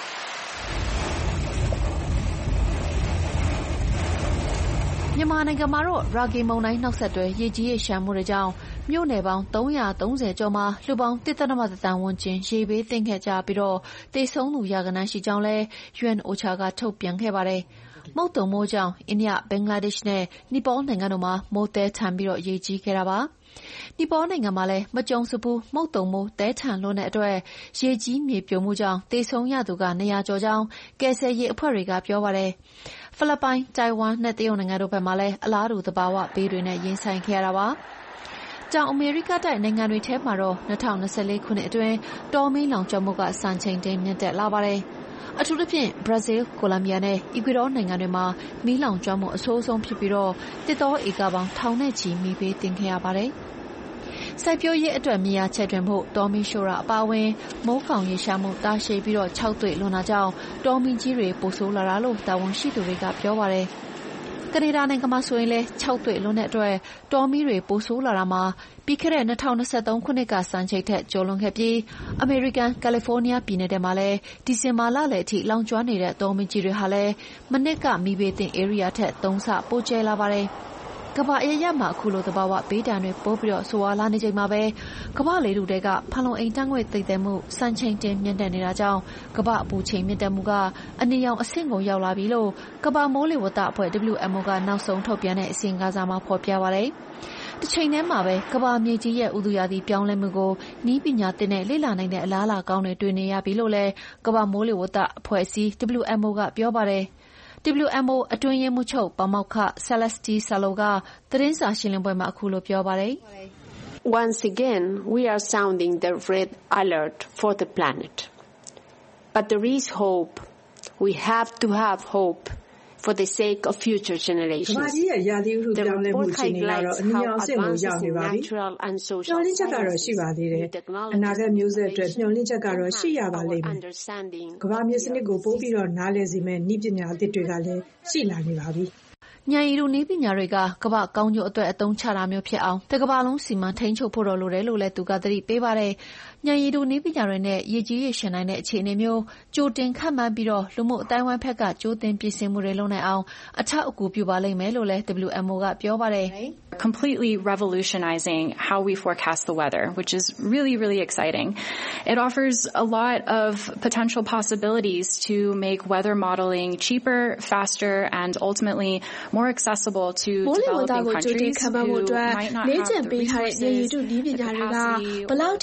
မြန်မာနိုင်ငံမှာတော့ရာဂီမုန်တိုင်းနောက်ဆက်တွဲရေကြီးရေလျှံမှုတွေကြောင့်မြို့နယ်ပေါင်း330ကျော်မှာလူပေါင်း1.1 သန်းဝန်းကျင်ရေဘေးသင့်ခဲ့ကြပြီးသေဆုံးသူရာဂဏန်းရှိကြောင်းလည်း UNOCHA ကထုတ်ပြန်ခဲ့ပါတယ်။မုတ်သုန်မိုးကြောင့်အိန္ဒိယ၊ဘင်္ဂလားဒေ့ရှ်နဲ့နီပေါနိုင်ငံတို့မှာမိုးသည်းထန်ပြီးရေကြီးခဲ့တာပါ။နီပေါနိုင်ငံမှာလည်းမကြုံစဖူးမုတ်သုန်မိုးသည်းထန်လွန်းတဲ့အတွက်ရေကြီးမြေပြိုမှုကြောင့်သေဆုံးရသူ200ကျော်ကြောင်းကယ်ဆယ်ရေးအဖွဲ့တွေကပြောပါတယ်။ဖိလစ်ပိုင်၊တိုင်ဝမ်နဲ့တရုတ်နိုင်ငံတို့ဘက်မှာလည်းအလားတူသဘာဝဘေးတွေနဲ့ရင်ဆိုင်ခဲ့ရတာပါ။တောင်အမေရိကတိုက်နိုင်ငံတွေထဲမှာတော့2024ခုနှစ်အတွင်းတောမီးလောင်ကျွမ်းမှုစံချိန်တင်မြင့်တက်လာပါတယ်။အထူးသဖြင့်ဘရာဇီး၊ကိုလံဘီယာနဲ့အီကွေဒေါနိုင်ငံတွေမှာမီးလောင်ကျွမ်းမှုအဆိုးဆုံးဖြစ်ပြီးသစ်တောဧကပေါင်းထောင်နဲ့ချီမီးဘေးသင့်ခဲ့ရပါတယ်။စိုက်ပျိုးရေးအတွက်မြေယာချဲ့ထွင်ဖို့တောမီးရှို့တာအပါအဝင်မိုးခေါင်ရေရှားမှုတာရှည်ပြီးခြောက်သွေ့လွန်တာကြောင့်တောမီးကြီးတွေပိုဆိုးလာတာလို့တာဝန်ရှိသူတွေကပြောပါတယ်။ကနေဒါနိုင်ငံမှာဆိုရင်လည်းခြောက်သွေ့လွန်တဲ့အတွက်တောမီးတွေပိုဆိုးလာတာမှာပြီးခဲ့တဲ့2023ခုနှစ်ကစံချိန်ထက်ကျော်လွန်ခဲ့ပြီးအမေရိကန်ကယ်လီဖိုးနီးယားပြည်နယ်ထဲမှာလည်းဒီဇင်ဘာလလယ်အထိလောင်ကျွမ်းနေတဲ့တောမီးကြီးတွေဟာလည်းမနှစ်ကမီးဘေးသင့်ဧရိယာထက်3ဆပိုကျယ်လာပါတယ်။ကမ္ဘာအရပ်ရပ်မှာအခုလိုသဘာဝဘေးဒဏ်တွေပိုပြီးဆိုးဝါးလာနေချိန်မှာပဲကမ္ဘာလေထုထဲကဖန်လုံအိမ်ဓာတ်ငွေ့သိပ်သည်းမှုစံချိန်တင်မြင့်တက်နေတာကြောင့်ကမ္ဘာအပူချိန်မြင့်တက်မှုကအနီရောင်အဆင့်ကိုရောက်လာပြီလို့ကမ္ဘာမိုးလေဝသအဖွဲ့ WMO ကနောက်ဆုံးထုတ်ပြန်တဲ့အစီရင်ခံစာမှာဖော်ပြပါတယ်။တစ်ချိန်တည်းမှာပဲကမ္ဘာမြေကြီးရဲ့ဥတုရာသီပြောင်းလဲမှုကိုနည်းပညာသစ်နဲ့လေ့လာနိုင်တဲ့အလားအလာကောင်းတွေတွေ့နေရပြီလို့လည်းကမ္ဘာမိုးလေဝသအဖွဲ့အစည်း WMO ကပြောပါတယ်။ WMO အတွင်းရေးမှူးချုပ်ပါမောက္ခ Celeste Salo ကသတင်းစာရှင်းလင်းပွဲမှာအခုလိုပြောပါတယ်။ Once again, we are sounding the red alert for the planet. But there is hope. We have to have hope for the sake of future generations. ကမ္ဘာကြီးရဲ့ရာသီဥတုပြောင်းလဲမှုအခြေအနေကတော့အနည်းအောင်အဆင့်ကိုရောက်နေပါပြီ။မျှော်လင့်ချက်ကတော့ရှိပါသေးတယ်။အနာဂတ်မျိုးဆက်အတွက်မျှော်လင့်ချက်ကတော့ရှိရပါလိမ့်မယ်။ကမ္ဘာမြေစနစ်ကိုပိုပြီးနားလည်စေမယ့်နည်းပညာအသစ်တွေကလည်းရှိလာနေပါပြီ။ဉာဏ်ရည်တုနည်းပညာတွေကကမ္ဘာကောင်းကျိုးအတွက်အသုံးချတာမျိုးဖြစ်အောင်တစ်ကမ္ဘာလုံးစီမံထိန်းချုပ်ဖို့တော့လိုတယ်လို့လည်းသူကသတိပေးပါတယ်။ဉာဏ်ရည်တုနည်းပညာတွေနဲ့ရည်ကြီးရည်ရှင်နိုင်တဲ့အခြေအနေမျိုးကြိုတင်ခန့်မှန်းပြီးတော့လူမှုအတိုင်းအဝိုင်းဘက်ကကြိုတင်ပြင်ဆင်မှုတွေလုပ်နိုင်အောင်အထောက်အကူပြုပါလိမ့်မယ်လို့လည်း WMO ကပြောပါတယ်။ completely revolutionizing how we forecast the weather, which is really, really exciting. It offers a lot of potential possibilities to make weather modeling cheaper, faster, and ultimately more accessible to developing countries who might not have the resources, the capacity, or the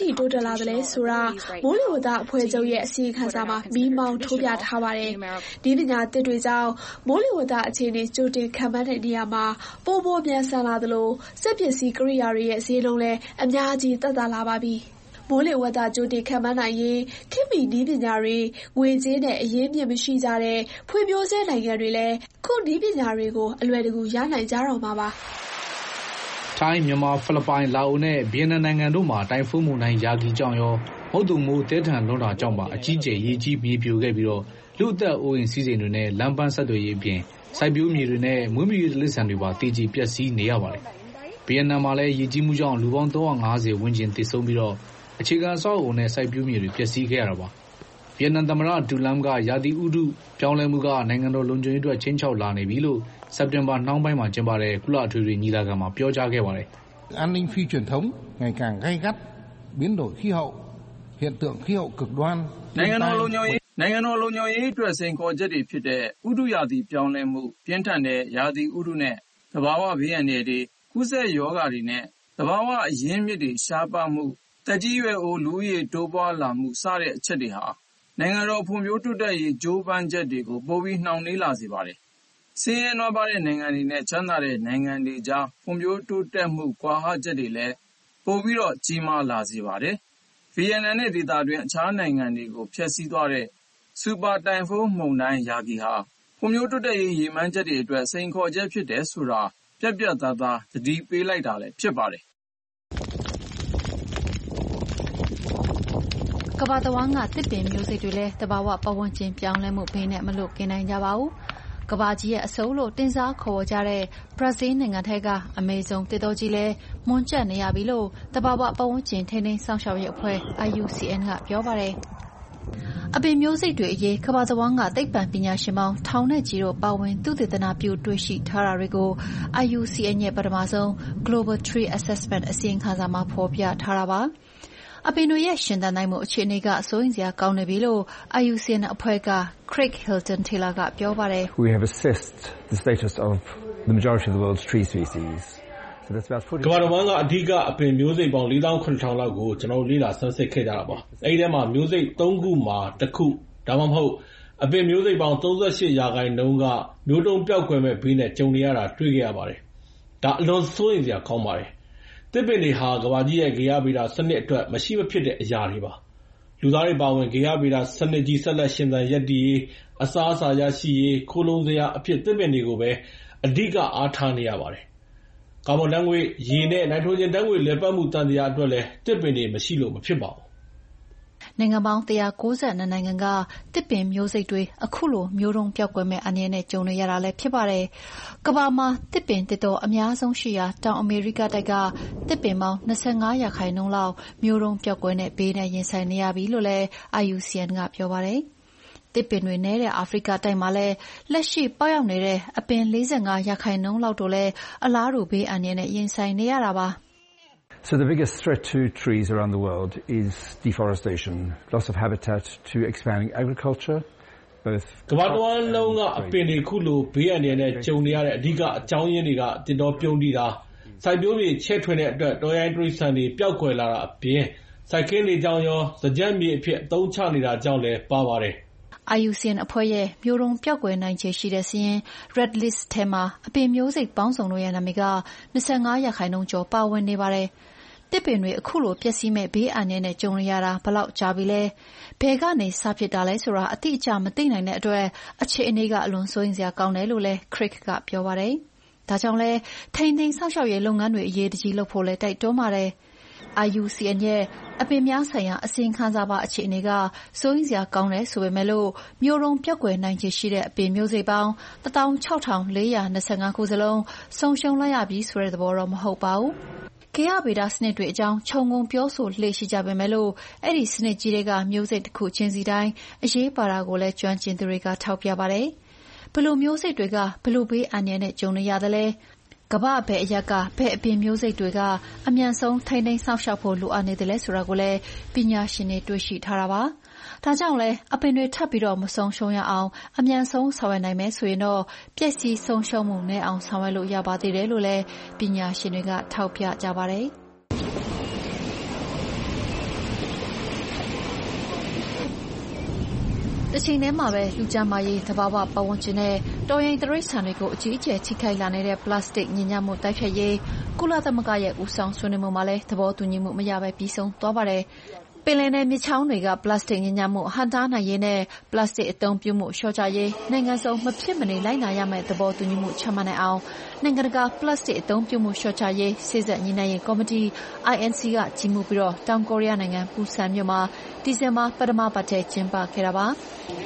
technology. စက်ပစ္စည်းကိရိယာတွေရဲ့ဈေးနှုန်းလည်းအများကြီးသက်သာလာပါပြီ။မိုးလေဝသကြိုတင်ခန့်မှန်းနိုင်ရင်ခေတ်မီနည်းပညာတွေငွေကြေးနဲ့အရင်းမြစ်မရှိကြတဲ့ဖွံ့ဖြိုးဆဲနိုင်ငံတွေလည်းခုနည်းပညာတွေကိုအလွယ်တကူရနိုင်ကြတော့မှာပါ။ထိုင်းမြန်မာဖိလစ်ပိုင်လာအိုနဲ့ဗီယက်နမ်နိုင်ငံတို့မှာတိုင်ဖုန်းမုန်တိုင်းယာဂီကြောင့်ရောမုတ်တုံမိုးတဲထန်လွန်းတာကြောင့်ပါအကြီးကျယ်ရေကြီးမြေပြိုခဲ့ပြီးတော့လူအသက်အိုးအိမ်စီးစိမ်တွေနဲ့လမ်းပန်းဆက်သွယ်ရေးအပြင်စိုက်ပျိုးမြေတွေနဲ့မွေးမြူရေးတိရစ္ဆာန်တွေပါတည်ကြည်ပျက်စီးနေရပါတယ်။ဗီယက်နမ်မှာလည်းရေကြီးမှုကြောင့်လူပေါင်း350ဝန်းကျင်သေဆုံးပြီးတော့အခြေခံအဆောက်အအုံနဲ့စိုက်ပျိုးမြေတွေပျက်စီးခဲ့ရတာပါ။ဗီယက်နမ်သမ္မတဒူလမ်ကရာသီဥတုပြောင်းလဲမှုကနိုင်ငံတော်လုံခြုံရေးအတွက်ချင်းချောက်လာနေပြီလို့စက်တင်ဘာနှောင်းပိုင်းမှာကျင်းပတဲ့ကုလအထွေထွေညီလာခံမှာပြောကြားခဲ့ပါတယ်။ An ninh phi truyền thống ngày càng gay gắt, biến đổi khí hậu, hiện tượng khí hậu cực đoan. နိုင်ငံတော်လုံခြုံရေးအတွက်စိန်ခေါ်ချက်တွေဖြစ်တဲ့ဥတုရာသီပြောင်းလဲမှုပြင်းထန်တဲ့ရာသီဥတုနဲ့သဘာဝဘေးအန္တရာယ်တွေကူးစက်ရောဂါတွေနဲ့သဘာဝအရင်းမြစ်တွေရှားပါးမှုတက်ကြီးရွယ်အိုလူဦးရေတိုးပွားလာမှုစတဲ့အချက်တွေဟာနိုင်ငံတော်ဖွံ့ဖြိုးတိုးတက်ရေးကြိုးပမ်းချက်တွေကိုပိုပြီးနှောင့်နှေးလာစေပါတယ်။ဆင်းရဲနွမ်းပါးတဲ့နိုင်ငံတွေနဲ့ချမ်းသာတဲ့နိုင်ငံတွေကြားဖွံ့ဖြိုးတိုးတက်မှုကွာဟချက်တွေလည်းပိုပြီးတော့ကြီးမားလာစေပါတယ်။ဗီယက်နမ်နဲ့ဒေသတွင်းအခြားနိုင်ငံတွေကိုဖျက်ဆီးသွားတဲ့စူပါတိုင်ဖုန်းမုန်တိုင်းယာဂီဟာဖွံ့ဖြိုးတိုးတက်ရေးရည်မှန်းချက်တွေအတွက်စိန်ခေါ်ချက်ဖြစ်တယ်ဆိုတာပြတ်ပြတ်သားသားသတိပေးလိုက်တာလည်းဖြစ်ပါတယ်။ကမ္ဘာတဝန်းကသစ်ပင်မျိုးစိတ်တွေလည်းတဘာဝပတ်ဝန်းကျင်ပြောင်းလဲမှုဘေးနဲ့မလွတ်ကင်းနိုင်ကြပါဘူး။ကမ္ဘာကြီးရဲ့အစိုးလို့တင်စားခေါ်ကြတဲ့ဘရာဇီးနိုင်ငံထက်ကအမေဇုံသစ်တောကြီးလည်းမွန်ကျက်နေရပြီလို့တဘာဝပတ်ဝန်းကျင်ထိန်းသိမ်းစောင့်ရှောက်ရေးအဖွဲ့ IUCN ကပြောပါတယ်။အပင်မျိုးစိတ်တွေအရေးကမ္ဘာတဝန်းကသိပ္ပံပညာရှင်ပေါင်းထောင်နဲ့ချီတို့ပါဝင်သုတေသနပြုတွေ့ရှိထားတာတွေကို IUCN ရဲ့ပထမဆုံး Global Tree Assessment အစီရင်ခံစာမှာဖော်ပြထားတာပါ။အပင်တွေရဲ့ရှင်သန်နိုင်မှုအခြေအနေကစိုးရိမ်စရာကောင်းနေပြီလို့ IUCN အဖွဲ့က Craig Hilton Taylor ကပြောပါတယ်။ We have assessed the status of the majority of the world's tree species. ကမ္ဘာတစ်ဝန်းကအဓိကအပင်မျိုးစိတ်ပေါင်း 4,700 လောက်ကိုကျွန်တော်တို့လေ့လာဆန်းစစ်ခဲ့ကြတာပါ။အဲဒီထဲမှာမျိုးစိတ် 3 ခုမှာတစ်ခုဒါမှမဟုတ်အပင်မျိုးစိတ်ပေါင်း 38% ကမျိုးတုံးပျောက်ကွယ်မဲ့ဘေးနဲ့ကြုံနေရတာတွေ့ခဲ့ရပါတယ်။ဒါအလွန်စိုးရိမ်စရာကောင်းပါတယ်။သစ်ပင်တွေဟာကမ္ဘာကြီးရဲ့ဂေဟဗေဒစနစ်အတွက်မရှိမဖြစ်တဲ့အရာတွေပါ။လူသားတွေပါဝင်ဂေဟဗေဒစနစ်ကြီးဆက်လက်ရှင်သန်ရပ်တည်ရေးအစားအစာရရှိရေးခိုးလုံစရာအဖြစ်သစ်ပင်တွေကိုပဲအဓိကအားထားနေရပါတယ်။ကာဗွန်ဓာတ်ငွေ့၊ရေနဲ့နိုက်ထရိုဂျင်ဓာတ်ငွေ့လည်ပတ်မှုသံသရာအတွက်လည်းသစ်ပင်တွေမရှိလို့မဖြစ်ပါဘူး။နိုင်ငံပေါင်း192နိုင်ငံကသစ်ပင်မျိုးစိတ်တွေအခုလိုမျိုးတုံးပျောက်ကွယ်မဲ့အန္တရာယ်နဲ့ကြုံနေရတာလည်းဖြစ်ပါတယ်။ကမ္ဘာမှာသစ်ပင်သစ်တောအများဆုံးရှိရာတောင်အမေရိကတိုက်ကသစ်ပင်ပေါင်း25%လောက်မျိုးတုံးပျောက်ကွယ်တဲ့ဘေးနဲ့ရင်ဆိုင်နေရပြီလို့လည်း IUCN ကပြောပါတယ်။သစ်ပင်တွေနည်းတဲ့အာဖရိကတိုက်မှာလည်းလက်ရှိပေါက်ရောက်နေတဲ့အပင်45%လောက်တို့လည်းအလားတူဘေးအန္တရာယ်နဲ့ရင်ဆိုင်နေရတာပါ။ So the biggest threat to trees around the world is deforestation, loss of habitat to expanding agriculture. ကမ္ဘာတစ်ဝန်းလုံးကအပင်တွေခုလိုဘေးအန္တရာယ်နဲ့ကြုံနေရတဲ့အဓိကအကြောင်းရင်းတွေကသစ်တောပြုန်းတီးတာစိုက်ပျိုးမြေချဲ့ထွင်တဲ့အတွက်တောရိုင်းတိရစ္ဆာန်တွေပျောက်ကွယ်လာတာအပြင်စိုက်ခင်းတွေကြောင့်ရောစားကျက်မြေအဖြစ်အသုံးချနေတာကြောင့်လည်းပါပါတယ်။ IUCN အဖွဲ့ရဲ့မျိုးတုံးပျောက်ကွယ်နိုင်ခြေရှိတဲ့စာရင်း Red List ထဲမှာအပင်မျိုးစိတ်ပေါင်းစုံတို့ရဲ့နာမည်က25%ကျော်ပါဝင်နေပါတယ်။သစ်ပင်တွေအခုလိုပျက်စီးမဲ့ဘေးအန္တရာယ်နဲ့ကြုံရတာဘယ်လောက်ကြာပြီလဲ။ဘယ်ကနေစဖြစ်တာလဲဆိုတာအတိအကျမသိနိုင်တဲ့အတွက်အခြေအနေကအလွန်စိုးရိမ်စရာကောင်းတယ်လို့လည်း Craig ကပြောပါတယ်။ဒါကြောင့်လဲထိန်းသိမ်းစောင့်ရှောက်ရေးလုပ်ငန်းတွေအရေးတကြီးလုပ်ဖို့လည်းတိုက်တွန်းပါတယ်။ IUCN ရဲ့အပင်များဆိုင်ရာအစီရင်ခံစာပါအခြေအနေကစိုးရိမ်စရာကောင်းတယ်ဆိုပေမဲ့လို့မျိုးတုံးပြောက်ကွယ်နိုင်ခြေရှိတဲ့အပင်မျိုးစိတ်ပေါင်း 16,425 ခုစလုံးဆုံးရှုံးလိုက်ရပြီဆိုတဲ့သဘောတော့မဟုတ်ပါဘူး။ခေတ်ဗေဒစနစ်တွေအကြောင်းခြုံငုံပြောဆိုလေ့ရှိကြပေမဲ့လို့အဲ့ဒီစနစ်ကြီးတွေကမျိုးစိတ်တစ်ခုချင်းစီတိုင်းအရေးပါတာကိုလည်းကျွမ်းကျင်သူတွေကထောက်ပြပါတယ်။ဘယ်လိုမျိုးစိတ်တွေကဘယ်လိုဘေးအန္တရာယ်နဲ့ကြုံနေရသလဲကမ္ဘာဘယ်အရပ်ကဘယ်အပင်မျိုးစိတ်တွေကအမြန်ဆုံးထိန်းသိမ်းစောင့်ရှောက်ဖို့လိုအပ်နေတယ်လဲဆိုတာကိုလည်းပညာရှင်တွေတွေ့ရှိထားတာပါ။ဒါကြောင့်လဲအပင်တွေထပ်ပြီးတော့မဆုံးရှုံးရအောင်အမြန်ဆုံးဆောင်ရွက်နိုင်မယ်ဆိုရင်တော့ပျက်စီးဆုံးရှုံးမှုနည်းအောင်ဆောင်ရွက်လို့ရပါသေးတယ်လို့လည်းပညာရှင်တွေကထောက်ပြကြပါတယ်။တချိန်တည်းမှာပဲလူကျန်းမာရေးသဘာဝပတ်ဝန်းကျင်နဲ့တော်ရင်တိရစ္ဆာန်တွေကိုအကြီးအကျယ်ထိခိုက်လာနေတဲ့ပလတ်စတစ်ညစ်ညမ်းမှုတိုက်ဖျက်ရေးကုလသမဂ္ဂရဲ့ဦးဆောင်ဆွေးနွေးမှုမှာလည်းသဘောတူညီမှုမရဘဲပြီးဆုံးသွားပါတယ်။ပင်လယ်နယ်မြစ်ချောင်းတွေကပလတ်စတစ်ညစ်ညမ်းမှုဟန့်တားနိုင်ရေးနဲ့ပလတ်စတစ်အသုံးပြုမှုလျှော့ချရေးနိုင်ငံစုံမဖြစ်မနေလိုက်နာရမယ့်သဘောတူညီမှုချမှတ်နိုင်အောင်နိုင်ငံတကာပလတ်စတစ်အသုံးပြုမှုလျှော့ချရေးစေ့စပ်ညှိနှိုင်းရေးကော်မတီ INC ကကြီးမှုပြီးတော့တောင်ကိုရီးယားနိုင်ငံပူဆန်မြို့မှာဒီဇင်ဘာပထမပတ်ထဲကျင်းပခဲ့တာပါ။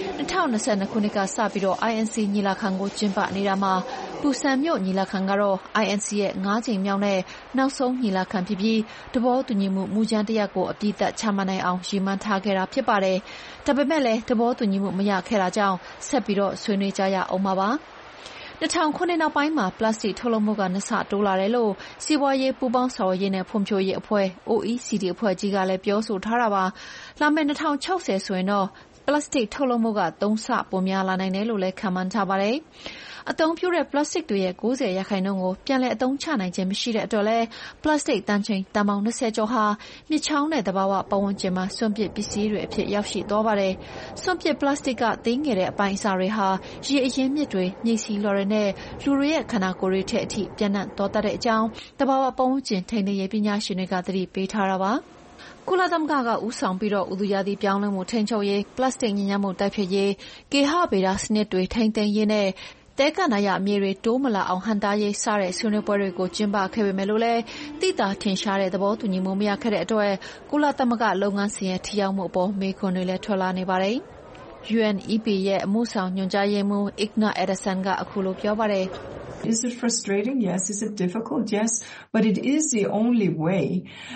2022ခုနှစ်ကစပြီးတော့ INC ညီလာခံကိုကျင်းပနေတာမှာပူဆန်မြို့ညီလာခံကတော့ INC ရဲ့9ကြိမ်မြောက်နဲ့နောက်ဆုံးညီလာခံဖြစ်ပြီးသဘောတူညီမှုမူကြမ်းတစ်ရပ်ကိုအပြည့်အစုံချမှတ်နိုင်အောင်ရည်မှန်းထားခဲ့တာဖြစ်ပါတယ်။ဒါပေမဲ့လည်းသဘောတူညီမှုမရခဲ့တာကြောင့်ဆက်ပြီးတော့ဆွေးနွေးကြရအောင်ပါ။2000ခုနှစ်နောက်ပိုင်းမှာပလတ်စတစ်ထုတ်လုပ်မှုကနှစ်ဆတိုးလာတယ်လို့စီးပွားရေးပူးပေါင်းဆောင်ရွက်ရေးနဲ့ဖွံ့ဖြိုးရေးအဖွဲ့ OECD အဖွဲ့ကြီးကလည်းပြောဆိုထားတာပါ။လာမယ့်2060ဆိုရင်တော့ပလတ်စတစ်ထုတ်လုပ်မှုက3ဆပိုများလာနိုင်တယ်လို့လည်းခန့်မှန်းထားပါတယ်။အသုံးပြုတဲ့ပလတ်စတစ်တွေရဲ့ 90% ကိုပြန်လည်အသုံးချနိုင်ခြင်းမရှိတဲ့အတွက်လည်းပလတ်စတစ်တန်ချိန်တန်ပေါင်း20ကျော်ဟာမြစ်ချောင်းနဲ့သဘာဝပတ်ဝန်းကျင်မှာစွန့်ပစ်ပစ္စည်းတွေအဖြစ်ရောက်ရှိသွားပါတယ်။စွန့်ပစ်ပလတ်စတစ်ကသေးငယ်တဲ့အပိုင်းအစတွေဟာရေအရင်းမြစ်တွေမြေဆီလွှာတွေနဲ့လူတွေရဲ့ခန္ဓာကိုယ်တွေထက်အထိပြန့်နှံ့သွားတတ်တဲ့အကြောင်းသဘာဝပတ်ဝန်းကျင်ထိန်းသိမ်းရေးပညာရှင်တွေကသတိပေးထားတာပါ။ကုလသမဂ္ဂကဦးဆောင်ပြီးတော့ဥတုရာသီပြောင်းလဲမှုထိန်းချုပ်ရေးပလတ်စတစ်ညစ်ညမ်းမှုတိုက်ဖျက်ရေးကေဟဗေဒစနစ်တွေထိန်းသိမ်းရေးနဲ့တဲကန္နာရအမြေတွေတိုးမလာအောင်ဟန်တာရေးစတဲ့ဆွေးနွေးပွဲတွေကိုကျင်းပခဲ့ပေမဲ့လို့လည်းတိတာထင်ရှားတဲ့သဘောတူညီမှုမရခဲ့တဲ့အတွက်ကုလသမဂ္ဂလုပ်ငန်းစဉ်ရဲ့ထိရောက်မှုအပေါ်မေးခွန်းတွေလည်းထွက်လာနေပါတယ်။ UNEP ရဲ့အမှုဆောင်ညွှန်ကြားရေးမှူး Igna Edison ကအခုလိုပြောပါတယ်။ Is it frustrating? Yes. Is it difficult? Yes. But it is the only way.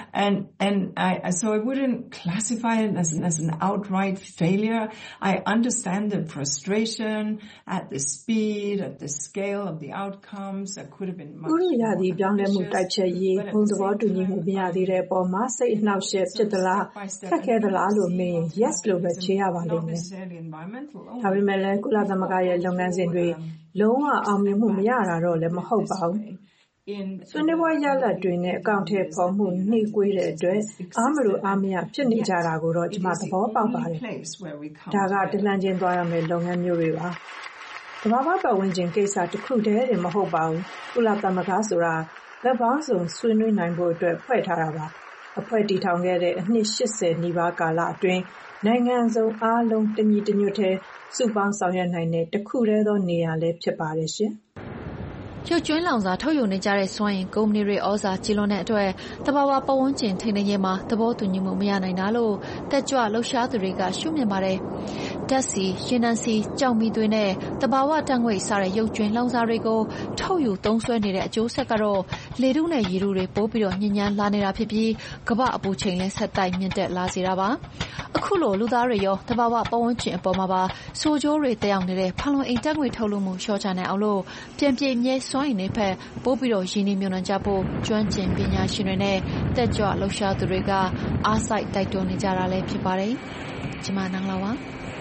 So I wouldn't classify it as an outright failure. I understand the frustration at the speed, at the scale of the outcomes. That could have been much more ambitious. ဥတုရာသီပြောင်းလဲမှုတိုက်ဖျက်ရေးဘုံသဘောတူညီမှုမရသေးတဲ့အပေါ်မှာစိတ်အနှောက်အယှက်ဖြစ်သလားခက်ခဲသလားလို့မေးရင် yes လို့ပဲဖြေရပါလိမ့်မယ်။ဒါပေမဲ့လည်းကုလသမဂ္ဂရဲ့လုပ်ငန်းစဉ်တွေလုံးဝအောင်မြင်မှုမရတာတော့လည်းမဟုတ်ပါဘူး။ဆွေးနွေးပွဲရလဒ်တွေနဲ့အကောင့်ထဲပေါ်မှုနှိကွေးတဲ့အတွက်အားမလို့အားမရဖြစ်နေကြတာကိုတော့ကျွန်မသဘောပေါက်ပါတယ်။ဒါကတလန့်ချင်းသွားရမယ့်လုပ်ငန်းမျိုးတွေပါ။သဘာဝပတ်ဝန်းကျင်ကိစ္စတစ်ခုတည်းတင်မဟုတ်ပါဘူး။ကုလသမဂ္ဂဆိုတာဘက်ပေါင်းစုံဆွေးနွေးနိုင်ဖို့အတွက်ဖွဲ့ထားတာပါ။အဖွဲ့တည်ထောင်ခဲ့တဲ့အနှစ်80နီးပါးကာလအတွင်းနိုင်ငံစုံအားလုံးတညီတညွတ်ထဲစုပေါင်းဆောင်ရွက်နိုင်တဲ့တစ်ခုတည်းသောနေရာလည်းဖြစ်ပါတယ်ရှင်။ကျွကျွင်းလောင်စာထုတ်ယူနေကြတဲ့စွမ်းအင်ကုမ္ပဏီတွေဩဇာကြီးလွန်တဲ့အတွက်သဘာဝပတ်ဝန်းကျင်ထိန်းသိမ်းရေးမှာသဘောတူညီမှုမရနိုင်တာလို့တက်ကြွလှုပ်ရှားသူတွေကရှုမြင်ပါတယ်။ဓာတ်ဆီ၊ရေနံဆီ၊ကျောက်မီးသွေးနဲ့သဘာဝဓာတ်ငွေ့စတဲ့ရုပ်ကြွင်းလောင်စာတွေကိုထုတ်ယူသုံးစွဲနေတဲ့အကျိုးဆက်ကတော့လေထုနဲ့ရေထုတွေပိုပြီးတော့ညစ်ညမ်းလာနေတာဖြစ်ပြီးကမ္ဘာအပူချိန်လည်းဆက်တိုက်မြင့်တက်လာစေတာပါ။အခုလိုလူသားတွေရောသဘာဝပတ်ဝန်းကျင်အပေါ်မှာပါဆိုးကျိုးတွေတက်ရောက်နေတဲ့ဖန်လုံအိမ်ဓာတ်ငွေ့ထုတ်လွှတ်မှုလျှော့ချနိုင်အောင်လို့ပြန်ပြည့်မြဲစွမ်းအင်တွေဖက်ပို့ပြီးတော့ရင်းနှီးမြှုပ်နှံကြဖို့ကျွမ်းကျင်ပညာရှင်တွေနဲ့တက်ကြွလှုပ်ရှားသူတွေကအားစိုက်တိုက်တွန်းနေကြတာလည်းဖြစ်ပါတယ်။ကျမနန်းလာပါ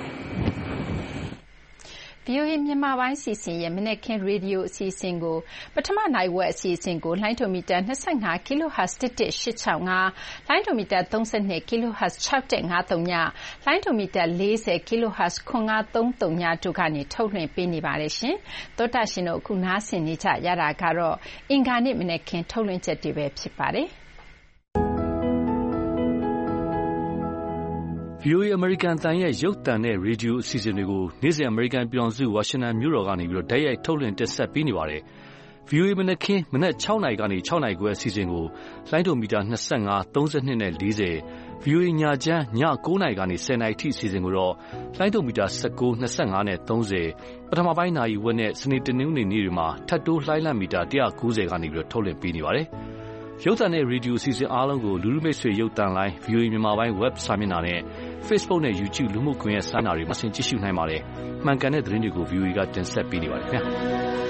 VOA မြန်မာပိုင်းစီစဉ်ရဲ့မနက်ခင်းရေဒီယိုအစီအစဉ်ကိုပထမနိုင်ဝက်အစီအစဉ်ကိုလိုင်းဒိုမီတာ25 kHz 11865လိုင်းဒိုမီတာ32 kHz 6153ညလိုင်းဒိုမီတာ40 kHz 9533ညတို့ကနေထုတ်လွှင့်ပေးနေပါတယ်ရှင်သောတာရှင်တို့အခုနားဆင်နေကြရတာကတော့အင်္ဂါနေ့မနက်ခင်းထုတ်လွှင့်ချက်တွေပဲဖြစ်ပါတယ် VOA American တန်ရဲ့ရုပ်သံနဲ့ရေဒီယိုအစီအစဉ်တွေကိုနေ့စဉ် American ပြည်ထောင်စု Washington မြို့တော်ကနေပြီးတော့တိုက်ရိုက်ထုတ်လွှင့်တင်ဆက်ပေးနေပါတယ်။ VOA မနက်ခင်းမနက်6နာရီကနေ6နာရီခွဲအစီအစဉ်ကိုလိုင်းဒိုမီတာ25 32နဲ့40 VOA ညချမ်းည9နာရီကနေ10နာရီထိအစီအစဉ်ကိုတော့လိုင်းဒိုမီတာ19 25နဲ့30ပထမပိုင်းနာရီဝက်နဲ့စနေတနင်္ဂနွေနေ့တွေမှာထပ်တိုးလှိုင်းလံမီတာ190ကနေပြီးတော့ထုတ်လွှင့်ပေးနေပါတယ်။ရုပ်သံနဲ့ရေဒီယိုအစီအစဉ်အားလုံးကိုလူလူမိတ်ဆွေရုပ်သံလိုင်း VOA မြန်မာပိုင်း web စာမျက်နှာနဲ့ Facebook နဲ့ YouTube လူမှုကွန်ရက်စာမျက်နှာတွေမှာဆင်ကြည့်ရှုနိုင်ပါတယ်။မှန်ကန်တဲ့သတင်းတွေကို VOA ကတင်ဆက်ပေးနေပါတယ်ခင်ဗျာ။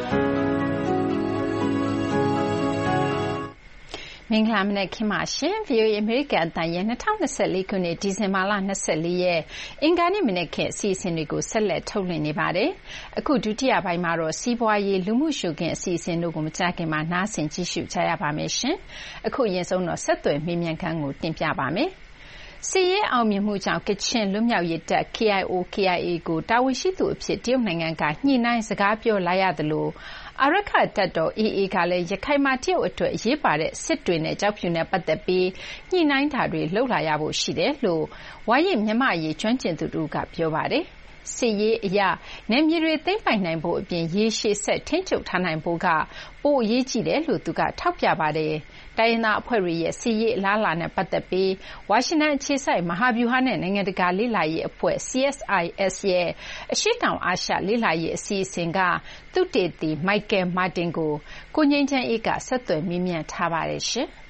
မင်္ဂလာမနက်ခင်းပါရှင် VOA အမေရိကန်အသံရဲ့2024ခုနှစ်ဒီဇင်ဘာလ24ရက်အင်္ဂါနေ့မနက်ခင်းအစီအစဉ်တွေကိုဆက်လက်ထုတ်လွှင့်နေပါတယ်။အခုဒုတိယပိုင်းမှာတော့စီးပွားရေးလူမှုရှုခင်းအစီအစဉ်တို့ကိုမကြာခင်မှာနားဆင်ကြည့်ရှုကြရပါမယ်ရှင်။အခုအရင်ဆုံးတော့ဆက်သွယ်မေးမြန်းခန်းကိုတင်ပြပါမယ်။စီရေးအောင်မြင်မှုကြောင့်ကချင်လွတ်မြောက်ရေးတပ် KIO/KIA ကိုတာဝန်ရှိသူအဖြစ်တရုတ်နိုင်ငံကညှိနှိုင်းစကားပြောလာရသလိုအာရက္ခတပ်တော် AA ကလည်းရခိုင်မှာတရုတ်အတွက်အရေးပါတဲ့စစ်တွေနဲ့ကျောက်ဖြူနဲ့ပတ်သက်ပြီးညှိနှိုင်းတာတွေလုပ်လာရဖို့ရှိတယ်လို့ဝါရင့်မြန်မာရေးကျွမ်းကျင်သူတို့ကပြောပါတယ်။စစ်ရေးအရနယ်မြေတွေသိမ်းပိုက်နိုင်ဖို့အပြင်ရေရှည်ဆက်ထိန်းချုပ်ထားနိုင်ဖို့ကပိုအရေးကြီးတယ်လို့သူကထောက်ပြပါတယ်။တိုင်းရင်းသားအဖွဲ့တွေရဲ့စစ်ရေးအလားအလာနဲ့ပတ်သက်ပြီးဝါရှင်တန်အခြေစိုက်မဟာဗျူဟာနဲ့နိုင်ငံတကာလေ့လာရေးအဖွဲ့ CSIS ရဲ့အရှေ့တောင်အာရှလေ့လာရေးအစီအစဉ်ကသုတေသီ Michael Martin ကိုကိုငြိမ်းချမ်းအေးကဆက်သွယ်မေးမြန်းထားပါတယ်ရှင်။